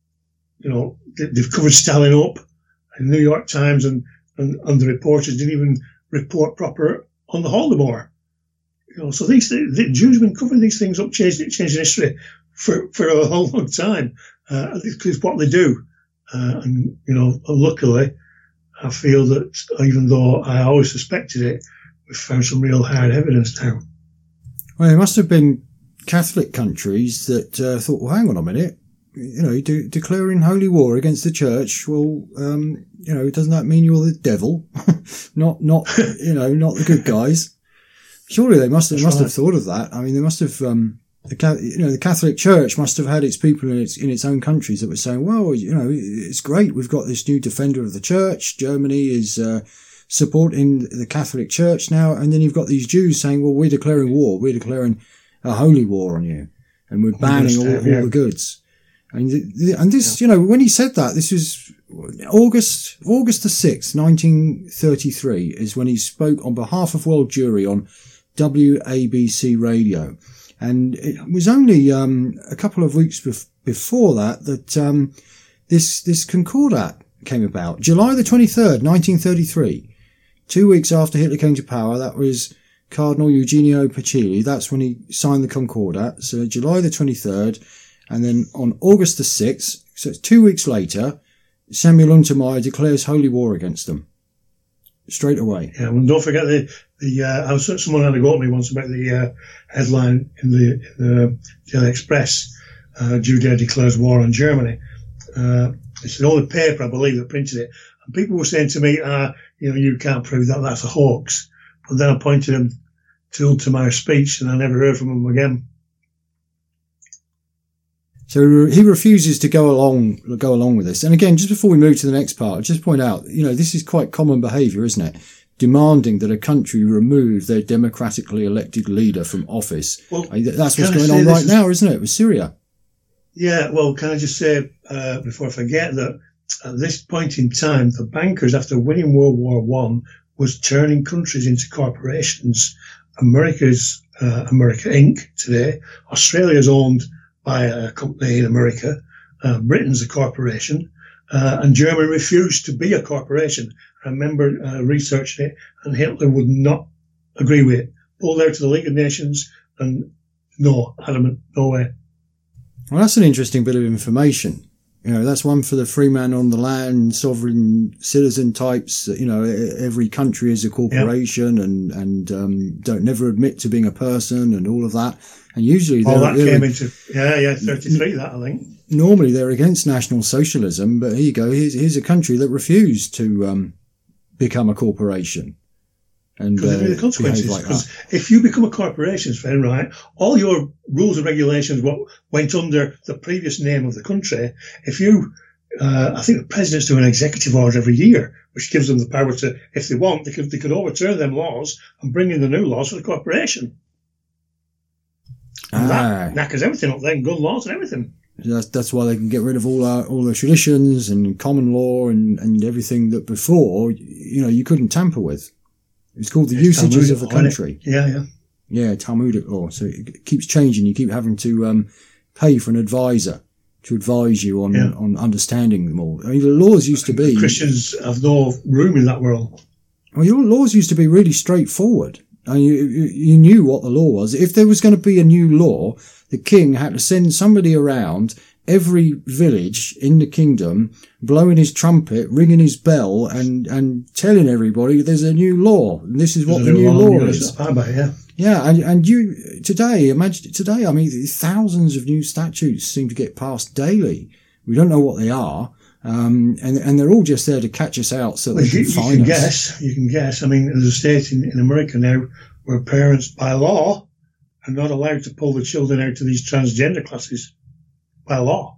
you know, they, they've covered Stalin up in the New York Times, and, and, and the reporters didn't even report proper on the Holodomor. You know, so these the Jews have been covering these things up, changing changing history for, for a whole long time. Uh, it's what they do. Uh, and, you know, luckily, I feel that even though I always suspected it, we've found some real hard evidence now. Well, there must have been Catholic countries that uh, thought, well, hang on a minute, you know, de- declaring holy war against the church, well, um, you know, doesn't that mean you're the devil? not, not, you know, not the good guys. Surely they must have, must right. have thought of that. I mean, they must have, um, the, you know, the Catholic Church must have had its people in its, in its own countries that were saying, well, you know, it's great. We've got this new defender of the church. Germany is, uh, supporting the Catholic Church now. And then you've got these Jews saying, well, we're declaring war. We're declaring a holy war on you. And we're banning all, all yeah. the goods. And, and this, yeah. you know, when he said that, this was August, August the sixth, nineteen thirty-three is when he spoke on behalf of World Jewry on W A B C radio. And it was only, um, a couple of weeks bef- before that, that, um, this, this Concordat came about. July the twenty-third, nineteen thirty-three. Two weeks after Hitler came to power, that was Cardinal Eugenio Pacelli. That's when he signed the Concordat. So July the twenty-third. And then on August the sixth, so it's two weeks later, Samuel Untermyer declares holy war against them. Straight away. Yeah, well, don't forget the, the, uh, I was, someone had a go at me once about the, uh, headline in the, in the Daily Express, uh, Judea declares war on Germany. Uh, it's the only paper, I believe, that printed it. And people were saying to me, uh, you know, you can't prove that, that's a hoax. But then I pointed them to Untermeyer's speech and I never heard from him again. So he refuses to go along, go along with this. And again, just before we move to the next part, I'll just point out, you know, this is quite common behaviour, isn't it? Demanding that a country remove their democratically elected leader from office. Well, I mean, that's what's going on right is, now, isn't it, with Syria? Yeah, well, can I just say, uh, before I forget, that at this point in time, the bankers, after winning World War One, was turning countries into corporations. America's, uh, America Incorporated today. Australia's owned by a company in America. Uh, Britain's a corporation. Uh, and Germany refused to be a corporation. I remember uh, researching it, and Hitler would not agree with it. Pulled out to the League of Nations, and no, adamant, no way. Well, that's an interesting bit of information. You know, that's one for the free man on the land, sovereign citizen types. You know, every country is a corporation, yep. and and um, don't never admit to being a person, and all of that. And usually, oh, that came into yeah, yeah, thirty-three. That I think. Normally, they're against National Socialism, but here you go. Here's, here's a country that refused to um, become a corporation. And because uh, the consequences. Because like if you become a corporation, Sven, right, all your rules and regulations what went under the previous name of the country. If you uh, I think the presidents do an executive order every year, which gives them the power to, if they want, they could they could overturn them laws and bring in the new laws for the corporation. And that knackers everything up then, gun laws and everything. That's, that's why they can get rid of all our, all the traditions and common law and, and everything that before, you know, you couldn't tamper with. It's called the it's usages of the country. Yeah, yeah. Yeah, Talmudic law. So it keeps changing. You keep having to um, pay for an advisor to advise you on, yeah. on understanding them all. I mean, the laws used to be... Christians have no room in that world. Well, your laws used to be really straightforward. I mean, you, you knew what the law was. If there was going to be a new law, the king had to send somebody around every village in the kingdom, blowing his trumpet, ringing his bell, and, and telling everybody there's a new law. And this is what the new law is. Yeah. Yeah, and, and you, today, imagine, today, I mean, thousands of new statutes seem to get passed daily. We don't know what they are. Um, and, and they're all just there to catch us out so well, they can you, fine you can us. guess, you can guess. I mean, there's a state in, in America now where parents, by law, are not allowed to pull the children out of these transgender classes. By law.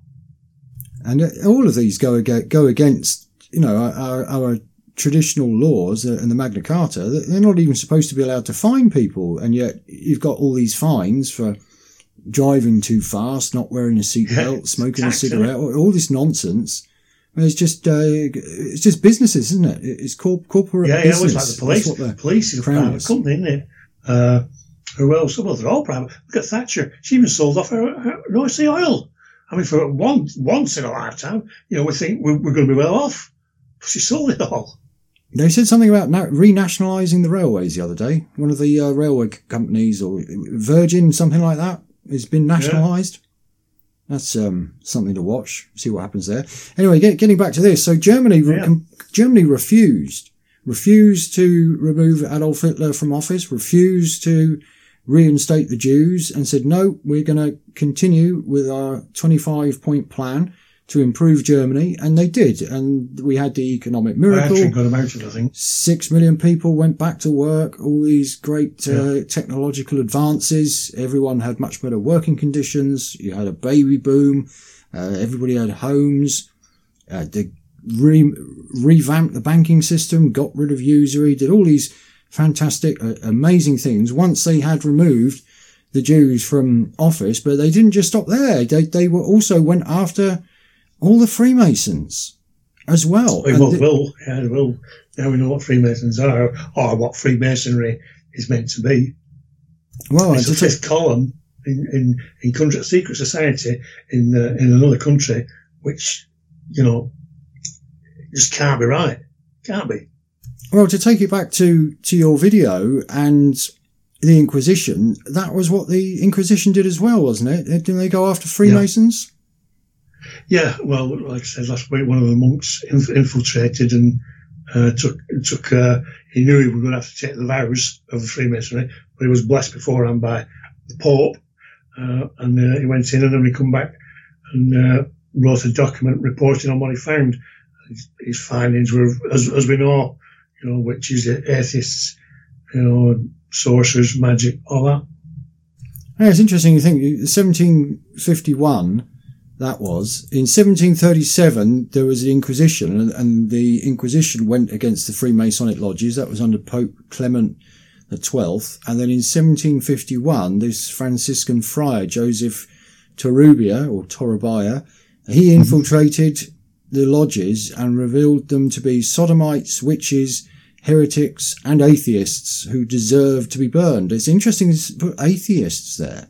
And all of these go, go against, you know, our, our traditional laws and the Magna Carta. They're not even supposed to be allowed to fine people. And yet you've got all these fines for driving too fast, not wearing a seatbelt, yeah, smoking a cigarette, all this nonsense. It's just, uh, it's just businesses, isn't it? It's corp- corporate yeah, business. Yeah, it's like the police. The police is a private is. company, isn't it? Uh, well, some of them are all private. Look at Thatcher. She even sold off her, her North Sea oil. I mean, for one, once in a lifetime, you know, we think we're, we're going to be well off. She sold it all. They said something about na- renationalising the railways the other day. One of the uh, railway companies, or Virgin, something like that, has been nationalised. Yeah. That's um, something to watch. See what happens there. Anyway, get, getting back to this. So Germany, yeah. com- Germany refused, refused to remove Adolf Hitler from office, refused to reinstate the Jews, and said, no, we're going to continue with our twenty-five point plan to improve Germany. And they did. And we had the economic miracle. I actually got about it, I think. Six million people went back to work, all these great uh, yeah. technological advances. Everyone had much better working conditions. You had a baby boom. Uh, everybody had homes. Uh, they re- revamped the banking system, got rid of usury, did all these fantastic, uh, amazing things once they had removed the Jews from office. But they didn't just stop there. They, they were also went after all the Freemasons as well. Well, the, well, yeah, well, now we know what Freemasons are, or what Freemasonry is meant to be. Well, it's a fifth column in, in, in country, secret society in uh, in another country, which, you know, just can't be right. Can't be. Well, to take it back to, to your video and the Inquisition, that was what the Inquisition did as well, wasn't it? Didn't they go after Freemasons? Yeah. Yeah, well, like I said last week, one of the monks inf- infiltrated and uh, took, took uh, he knew he was going to have to take the vows of the Freemasonry, but he was blessed beforehand by the Pope, uh, and uh, he went in and then he come back and uh, wrote a document reporting on what he found. His, his findings were, as, as we know, you know, witches, atheists, you know, sorcerers, magic, all that. Yeah, it's interesting. You think seventeen fifty-one. That was. In seventeen thirty-seven, there was the Inquisition, and, and the Inquisition went against the Freemasonic lodges. That was under Pope Clement the twelfth. And then in seventeen fifty-one, this Franciscan friar, Joseph Torrubia, or Torrubia, he infiltrated the lodges and revealed them to be sodomites, witches, heretics, and atheists who deserved to be burned. It's interesting to put atheists there.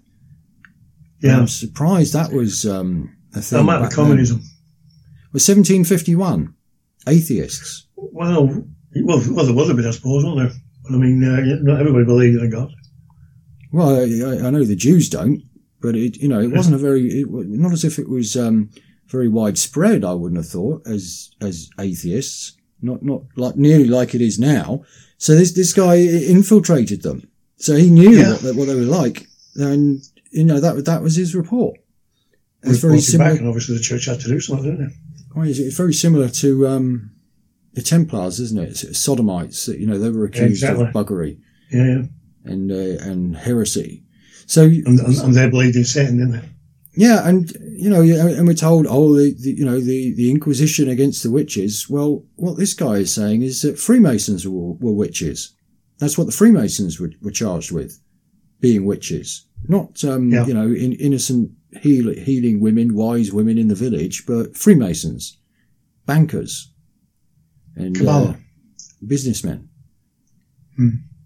Yeah. I'm surprised that was... Um, That might be communism. Then. Was seventeen fifty-one atheists? Well, well, well, there was a bit, I suppose, wasn't there? I mean, uh, not everybody believed in God. Well, I, I know the Jews don't, but it, you know, it wasn't a very, it, not as if it was um, very widespread. I wouldn't have thought as as atheists, not not like nearly like it is now. So this this guy infiltrated them, so he knew yeah. what, what they were like, and you know that that was his report. It's very similar. Back and obviously the church had to do something, didn't it? Well, it's very similar to um, the Templars, isn't it? It's sodomites. You know, they were accused yeah, exactly. of buggery yeah, yeah. and uh, and heresy. So and, and, and they believed in Satan, didn't they? Yeah, and you know, and we're told, oh, the, the you know the, the Inquisition against the witches. Well, what this guy is saying is that Freemasons were, were witches. That's what the Freemasons were, were charged with, being witches, not um, yeah. you know in, innocent heal, healing women, wise women in the village, but Freemasons, bankers, and uh, businessmen. Hmm.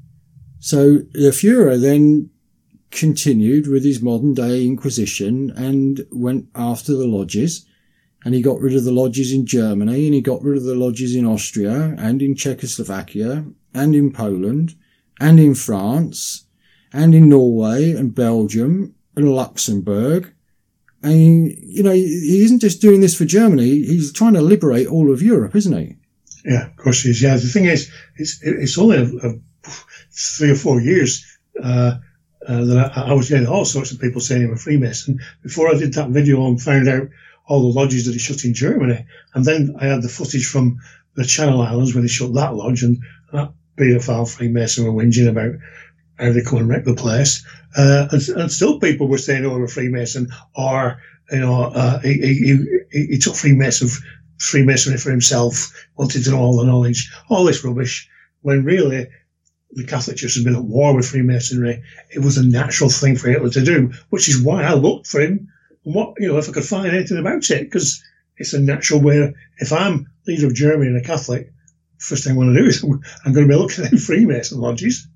So the Führer then continued with his modern day Inquisition and went after the lodges, and he got rid of the lodges in Germany, and he got rid of the lodges in Austria and in Czechoslovakia and in Poland and in France and in Norway and Belgium and Luxembourg. And, you know, he isn't just doing this for Germany, he's trying to liberate all of Europe, isn't he? Yeah, of course he is. Yeah, the thing is, it's, it's only a, a three or four years uh Uh, that I, I was getting all sorts of people saying he was a Freemason before I did that video and found out all the lodges that he shut in Germany. And then I had the footage from the Channel Islands when he shut that lodge, and that paedophile Freemason were whinging about how they come and wreck the place. Uh, and, and still people were saying, oh, a Freemason, or, you know, uh, he, he, he, he took Freemason, Freemasonry for himself, wanted to know all the knowledge, all this rubbish, when really the Catholic Church has been at war with Freemasonry. It was a natural thing for Hitler to do, which is why I looked for him. And what, you know, if I could find anything about it, because it's a natural way. If I'm leader of Germany and a Catholic, first thing I want to do is I'm going to be looking at Freemason lodges.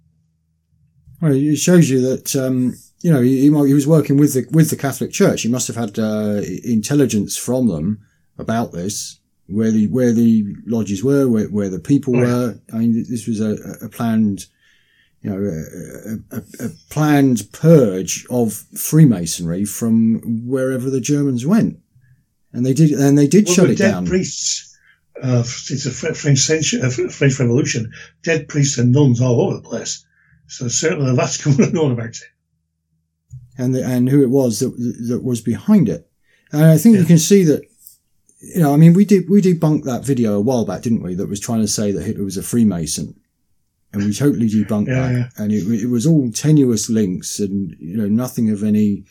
Well, it shows you that, um, you know, he, he was working with the, with the Catholic Church. He must have had, uh, intelligence from them about this, where the, where the lodges were, where, where the people oh, yeah. were. I mean, this was a, a planned, you know, a, a, a planned purge of Freemasonry from wherever the Germans went. And they did, and they did well, shut it dead down. Priests, uh, since the French century, uh, French Revolution, dead priests and nuns all over the place. So certainly the Vatican would have known about it. And the, and who it was that, that was behind it. And I think yeah. you can see that, you know, I mean, we did, we debunked that video a while back, didn't we? That was trying to say that Hitler was a Freemason. And we totally debunked yeah, that. Yeah. And it, it was all tenuous links and, you know, nothing of any,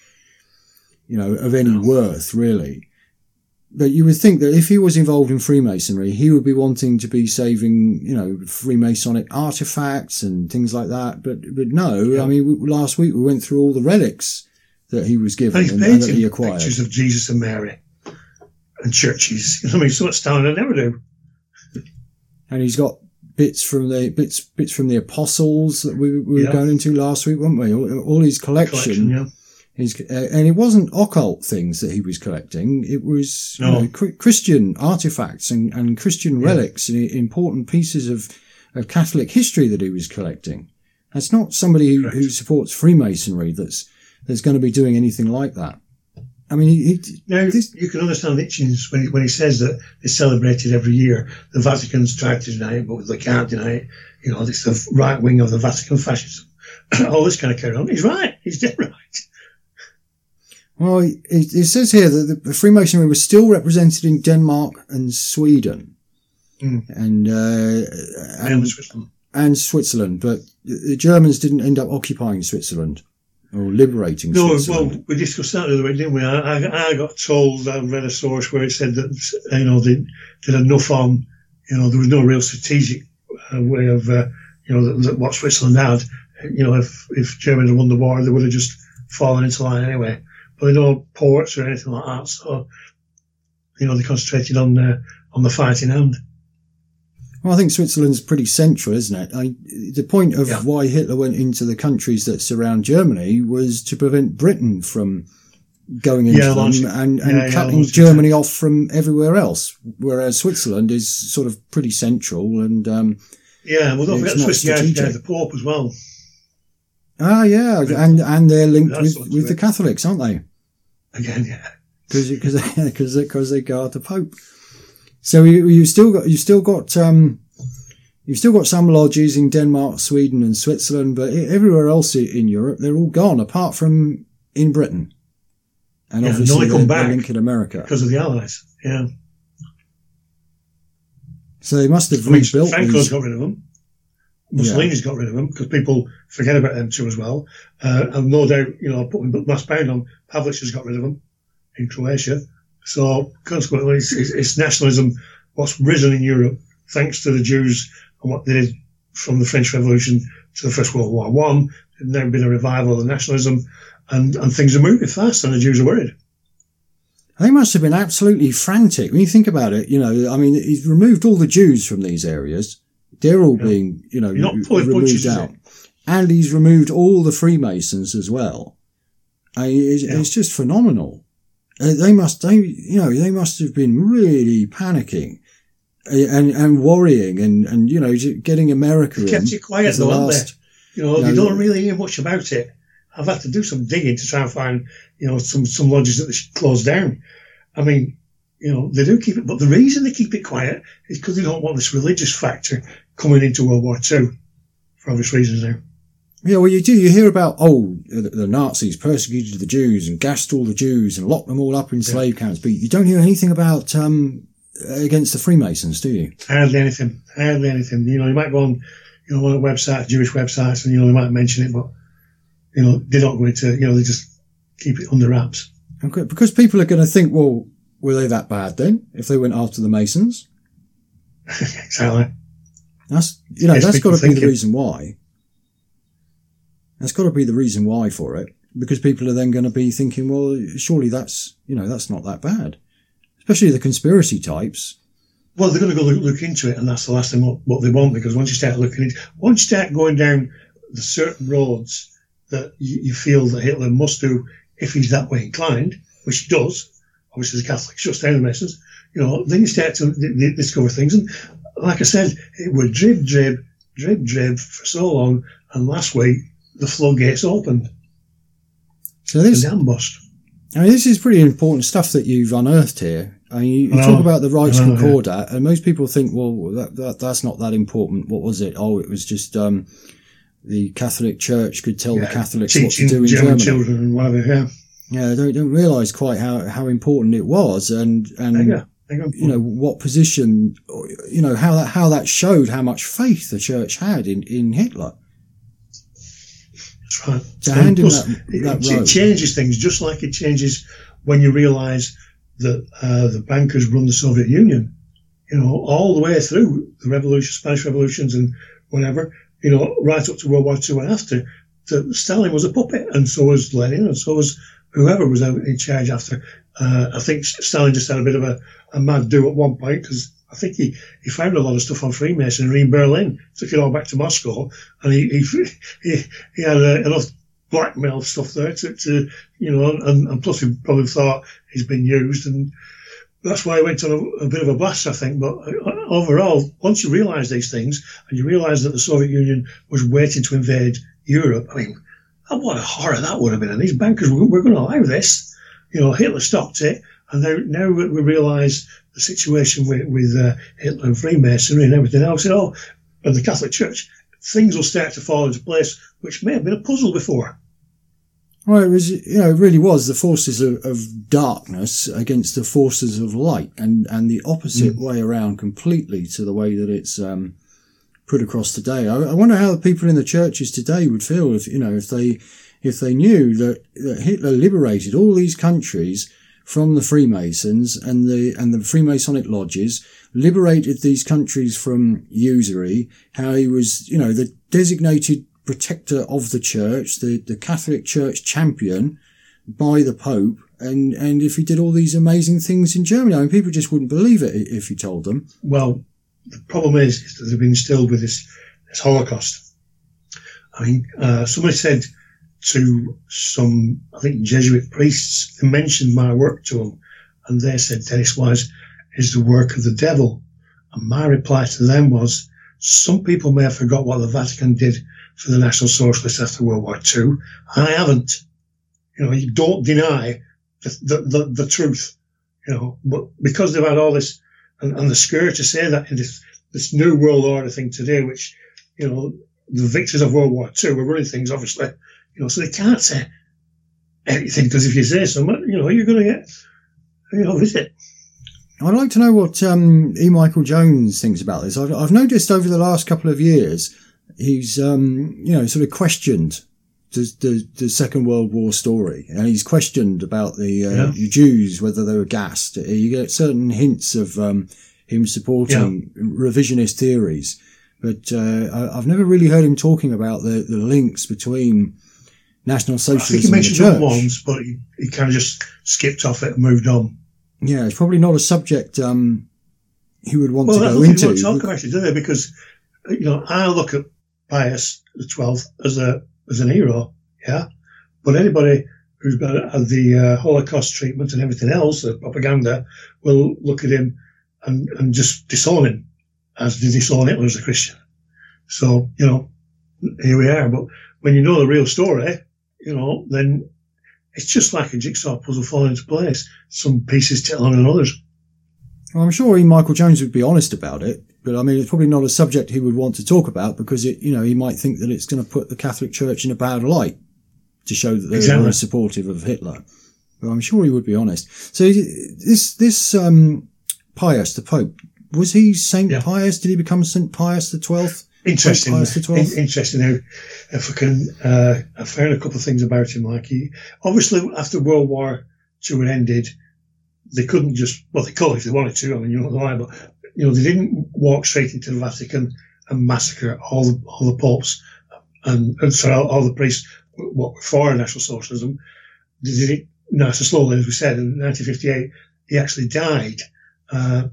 you know, of any no. worth, really. But you would think that if he was involved in Freemasonry, he would be wanting to be saving, you know, Freemasonic artifacts and things like that. But, but no, yeah. I mean, we, last week we went through all the relics that he was given and, and, and that he acquired. Pictures of Jesus and Mary and churches. You know what I mean? So much Stalin would never do. And he's got bits from the, bits, bits from the apostles that we, we yeah. were going into last week, weren't we? All, all his collection. collection yeah. His, uh, and it wasn't occult things that he was collecting. It was no. you know, cr- Christian artifacts and, and Christian yeah. relics and important pieces of, of Catholic history that he was collecting. That's not somebody who, who supports Freemasonry that's, that's going to be doing anything like that. I mean, he, he, now, this, you can understand Hitchens when he, when he says that it's celebrated every year. The Vatican's tried to deny it, but they can't deny it. You know, it's the right wing of the Vatican fascism. All this kind of carry on. He's right. He's dead right. Well, it, it says here that the Freemasonry was still represented in Denmark and Sweden, mm. and, uh, and, and Switzerland, and Switzerland, but the Germans didn't end up occupying Switzerland or liberating no, Switzerland. Well, we discussed that the other way, didn't we? I, I, I got told, I read a source where it said that, you know, they did enough on, you know, there was no real strategic uh, way of, uh, you know, that, that what Switzerland had. You know, if if Germany had won the war, they would have just fallen into line anyway. But there were no ports or anything like that, so, you know, they concentrated on the, on the fighting hand. Well, I think Switzerland's pretty central, isn't it? I, the point of yeah. why Hitler went into the countries that surround Germany was to prevent Britain from going into yeah, them and, and yeah, cutting yeah, Germany off from everywhere else, whereas Switzerland is sort of pretty central and, um, yeah, well, don't forget Swiss guys down the Pope as well. Ah, yeah, and and they're linked with, with the Catholics, aren't they? Again, yeah, because because because they guard the Pope. So you you still got you still got um you've still got some lodges in Denmark, Sweden, and Switzerland, but everywhere else in Europe they're all gone, apart from in Britain, and yeah, obviously they come they're, back they're linked in America because of the Allies. Yeah. So they must have I mean, rebuilt. Franco's these. got rid of them. Mussolini's yeah. got rid of them because people forget about them too as well. Uh, and no doubt, you know, putting mass bound on, Pavlich has got rid of them. in Croatia. So consequently, it's, it's nationalism, what's risen in Europe, thanks to the Jews and what they did from the French Revolution to the First World War One. There's now been a revival of the nationalism, and, and things are moving fast, and the Jews are worried. They must have been absolutely frantic. When you think about it, you know, I mean, he's removed all the Jews from these areas. They're all yeah. being, you know, removed out. And he's removed all the Freemasons as well. I mean, it's, yeah. it's just phenomenal. Uh, they must, they, you know, they must have been really panicking and, and worrying and, and, you know, getting America they in. Kept you quiet though, haven't they? You know, you, know, you don't really hear much about it. I've had to do some digging to try and find, you know, some, some lodges that they should close down. I mean, you know, they do keep it, but the reason they keep it quiet is because they don't want this religious factor coming into World War Two for obvious reasons now. Yeah, well, you do. You hear about, oh, the, the Nazis persecuted the Jews and gassed all the Jews and locked them all up in slave yeah. camps, but you don't hear anything about, um, against the Freemasons, do you? Hardly anything. Hardly anything. You know, you might go on, you know, on a website, Jewish websites, and, you know, they might mention it, but, you know, they don't go into, you know, they just keep it under wraps. Okay, because people are going to think, well, were they that bad then, if they went after the Masons? Exactly. That's, you know, yes, that's got to be the reason why. That's got to be the reason why for it, because people are then going to be thinking, well, surely that's, you know, that's not that bad. Especially the conspiracy types. Well, they're going to go look, look into it, and that's the last thing what, what they want, because once you start looking into once you start going down the certain roads that you, you feel that Hitler must do if he's that way inclined, which he does, obviously the Catholics shuts down the Masons, you know, then you start to discover things. And like I said, it would drib, drib, drib, drib for so long, and last week, the floodgates opened. So this, the dam bust. I mean, this is pretty important stuff that you've unearthed here. I mean, you, you talk about the Reichskonkordat, and most people think, well, that, that that's not that important. What was it? Oh, it was just um, the Catholic Church could tell yeah, the Catholics what to do in German Germany. Children and whatever, yeah. Yeah, they don't, don't realise quite how, how important it was, and and go, you know what position, you know how that how that showed how much faith the Church had in, in Hitler. That's right. To hand him that, that it, it changes things, just like it changes when you realise that uh, the bankers run the Soviet Union. You know, all the way through the revolution, Spanish revolutions, and whatever. You know, right up to World War Two and after, that Stalin was a puppet, and so was Lenin, and so was whoever was in charge after. Uh, I think Stalin just had a bit of a, a mad do at one point, because I think he, he found a lot of stuff on Freemasonry in Berlin, took it all back to Moscow, and he he he, he had uh, enough blackmail stuff there to, to you know, and, and plus he probably thought he's been used, and that's why he went on a, a bit of a blast, I think. But overall, once you realise these things, and you realise that the Soviet Union was waiting to invade Europe, I mean, what a horror that would have been. And these bankers were, were going to allow this. You know, Hitler stopped it, and now, now we realise the situation with, with uh, Hitler and Freemasonry and everything else, you know, and the Catholic Church, things will start to fall into place, which may have been a puzzle before. Well, it was, you know, it really was the forces of, of darkness against the forces of light, and, and the opposite mm. way around completely to the way that it's um, put across today. I, I wonder how the people in the churches today would feel if, you know, if they if they knew that, that Hitler liberated all these countries from the Freemasons and the and the Freemasonic lodges, liberated these countries from usury, how he was, you know, the designated protector of the church, the, the Catholic Church champion by the Pope, and, and if he did all these amazing things in Germany. I mean, people just wouldn't believe it if you told them. Well, the problem is, is that they've been instilled with this, this Holocaust. I mean, uh, somebody said to some, I think, Jesuit priests, they mentioned my work to them, and they said Dennis Wise is the work of the devil. And my reply to them was, some people may have forgot what the Vatican did for the National Socialists after World War Two. I haven't. You know, you don't deny the, the, the, the truth, you know, but because they've had all this, and, and the scare to say that in this, this new world order thing today, which, you know, the victors of World War Two were running things, obviously, you know, so they can't say anything, because if you say something, you know, you're going to get, you know, visit. I'd like to know what um, E. Michael Jones thinks about this. I've, I've noticed over the last couple of years, he's, um, you know, sort of questioned the, the, the Second World War story, and he's questioned about the, uh, Yeah. the Jews, whether they were gassed. You get certain hints of um, him supporting yeah. revisionist theories, but uh, I, I've never really heard him talking about the, the links between National Socialism I think he mentioned and the church. it once, but he, he kind of just skipped off it and moved on. Yeah, it's probably not a subject um, he would want well, to I go don't into. Well, talk about it, do they? Because, you know, I look at Pius the twelfth as a as an hero, yeah. But anybody who's been at the uh, Holocaust treatment and everything else, the propaganda, will look at him and, and just disown him, as they disown Hitler as a Christian. So, you know, here we are. But when you know the real story, you know, then it's just like a jigsaw puzzle falling into place. Some pieces tell on than others. Well, I'm sure he, Michael Jones would be honest about it, but I mean, it's probably not a subject he would want to talk about because it, you know, he might think that it's going to put the Catholic Church in a bad light to show that they're exactly. very supportive of Hitler. But I'm sure he would be honest. So this, this, um, Pius, the Pope, was he Saint yeah. Pius? Did he become Saint Pius the twelfth? Interesting. Pius the twelfth? In, interesting. Now, if I can, uh, I found a couple of things about him. Like he, obviously after World War Two had ended, they couldn't just, well, they could if they wanted to. I mean, you know, lie, but you know, they didn't walk straight into the Vatican and massacre all the all the popes and, and sorry, all, all the priests what were for National Socialism. They did it nice and slowly, as we said. In nineteen fifty-eight, he actually died. Uh,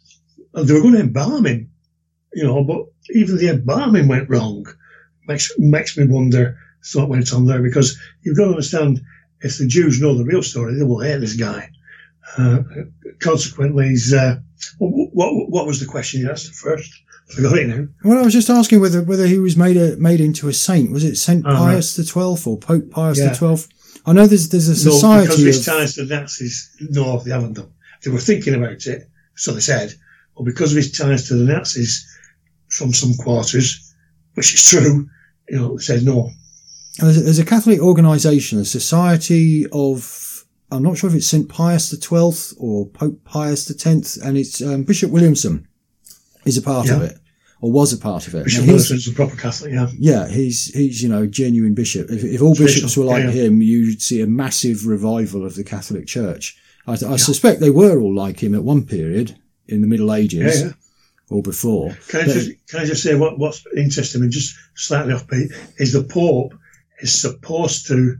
and they were going to embalm him, you know, but even the embalming went wrong. Makes makes me wonder what went on there, because you've got to understand, if the Jews know the real story, they will hate this guy. Uh, consequently, he's, uh, what, what what was the question you asked at first? I forgot it now. Well, I was just asking whether whether he was made a, made into a saint. Was it Saint Uh-huh. Pius the twelfth or Pope Pius Yeah. the twelfth? I know there's there's a No, society because of his of ties to the Nazis. No, they haven't done. They were thinking about it, so they said. Well, because of his ties to the Nazis from some quarters, which is true, you know, they said no. There's a, there's a Catholic organisation, a Society of, I'm not sure if it's Saint Pius the twelfth or Pope Pius the tenth, and it's um, Bishop Williamson is a part Yeah. of it, or was a part of it. Bishop Now, he's- Wilson's a proper Catholic, yeah. Yeah, he's, he's, you know, genuine bishop. If, if all Traditional, bishops were like yeah. him, you'd see a massive revival of the Catholic Church. I, I suspect they were all like him at one period in the Middle Ages Yeah, yeah. or before. Can I But- just can I just say what what's interesting and just slightly offbeat is the Pope is supposed to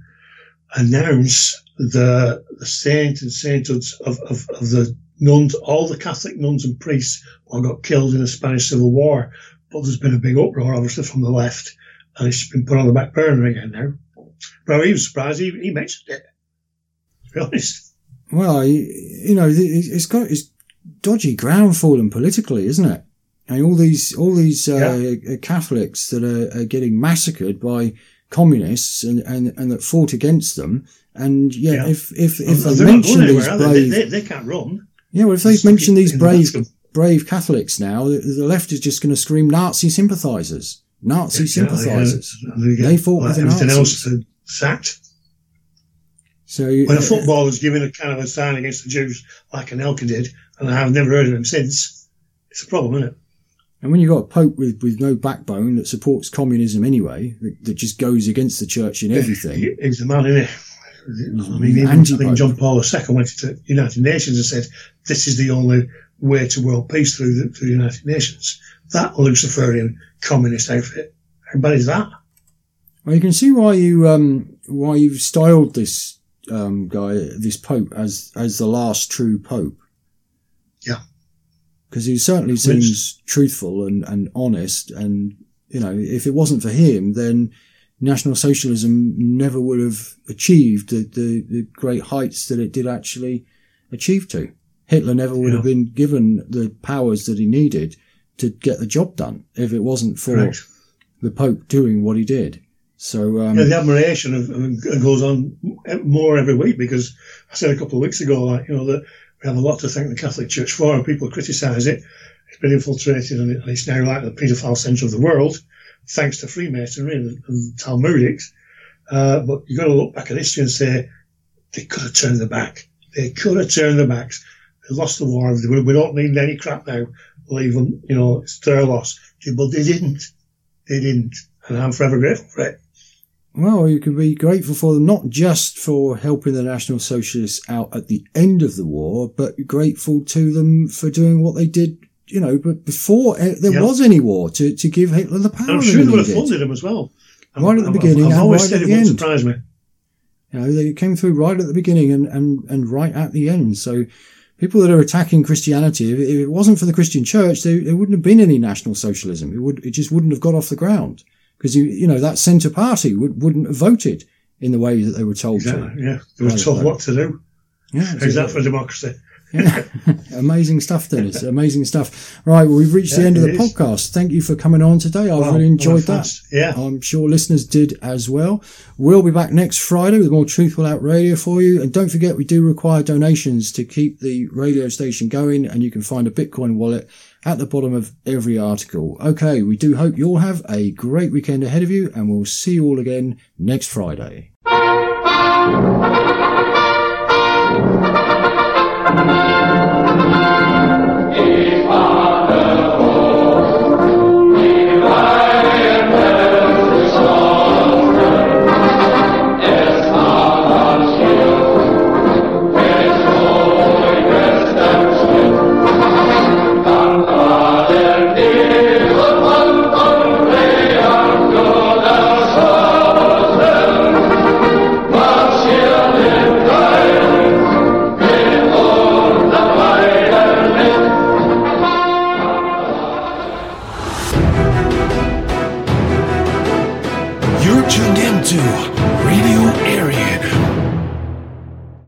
announce the the saint and sainthoods of, of, of the nuns, all the Catholic nuns and priests who got killed in the Spanish Civil War. But there's been a big uproar, obviously, from the left, and it's been put on the back burner again now. But he was surprised he, he mentioned it, to be honest. Well, he- you know, it's got it's dodgy ground for them politically, isn't it? And all these all these uh, Catholics that are, are getting massacred by communists and, and, and that fought against them. And yeah, Yeah. if if if Well, they they're not mention going these anywhere, are they? brave, They, they, they can't run. yeah, well, if they Stuck mention in- these in the brave Vatican. brave Catholics now, the, the left is just going to scream Nazi sympathisers, Nazi sympathisers. Yeah, they, They fought well, with the everything Nazis. else uh, sacked. So When a uh, footballer was giving a kind of a sign against the Jews, like Anelka did, and I have never heard of him since, it's a problem, isn't it? And when you've got a pope with, with no backbone that supports communism anyway, that, that just goes against the church in everything. He, he's the man, isn't he? I mean, even, I Anti-pope. think John Paul the Second went to the United Nations and said, this is the only way to world peace through the, through the United Nations. That Luciferian communist outfit. How bad is that? Well, you can see why you um, why you've styled this um, guy, this pope, as as the last true pope. Yeah. Because he certainly seems truthful and, and honest, and you know, if it wasn't for him, then National Socialism never would have achieved the, the, the great heights that it did actually achieve to. Hitler never would Yeah. have been given the powers that he needed to get the job done if it wasn't for Correct. the Pope doing what he did. So, um, Yeah, the admiration of, of, goes on more every week, because I said a couple of weeks ago, like, you know, that we have a lot to thank the Catholic Church for, and people criticise it. It's been infiltrated, and, it, and it's now like the paedophile centre of the world, thanks to Freemasonry and, and Talmudics. Uh, but you've got to look back at history and say, they could have turned their back. They could have turned their backs. They lost the war. They, we don't need any crap now. Leave them, you know, it's their loss. But they didn't. They didn't. And I'm forever grateful for it. Well, you can be grateful for them, not just for helping the National Socialists out at the end of the war, but grateful to them for doing what they did, you know, but before there yep. was any war, to, to give Hitler the power. I'm sure they would have funded him as well. I'm, right at the I'm, beginning I've, I've and always right said at it the won't end. surprise me. You know, they came through right at the beginning and, and, and right at the end. So people that are attacking Christianity, if it wasn't for the Christian church, there, there wouldn't have been any National Socialism. It would, it just wouldn't have got off the ground. Because, you, you know, that centre party would, wouldn't have voted in the way that they were told exactly, to. Yeah, they were told what to do. Yeah, How's that for democracy? Yeah. Amazing stuff, Dennis. Amazing stuff. Right, well, we've reached yeah, the end of the is. podcast. Thank you for coming on today. I've well, really enjoyed well, that. Yeah. I'm sure listeners did as well. We'll be back next Friday with more Truthful Out Radio for you. And don't forget, we do require donations to keep the radio station going, and you can find a Bitcoin wallet at the bottom of every article. Okay, we do hope you all have a great weekend ahead of you, and we'll see you all again next Friday. You're tuned into Radio Aryan.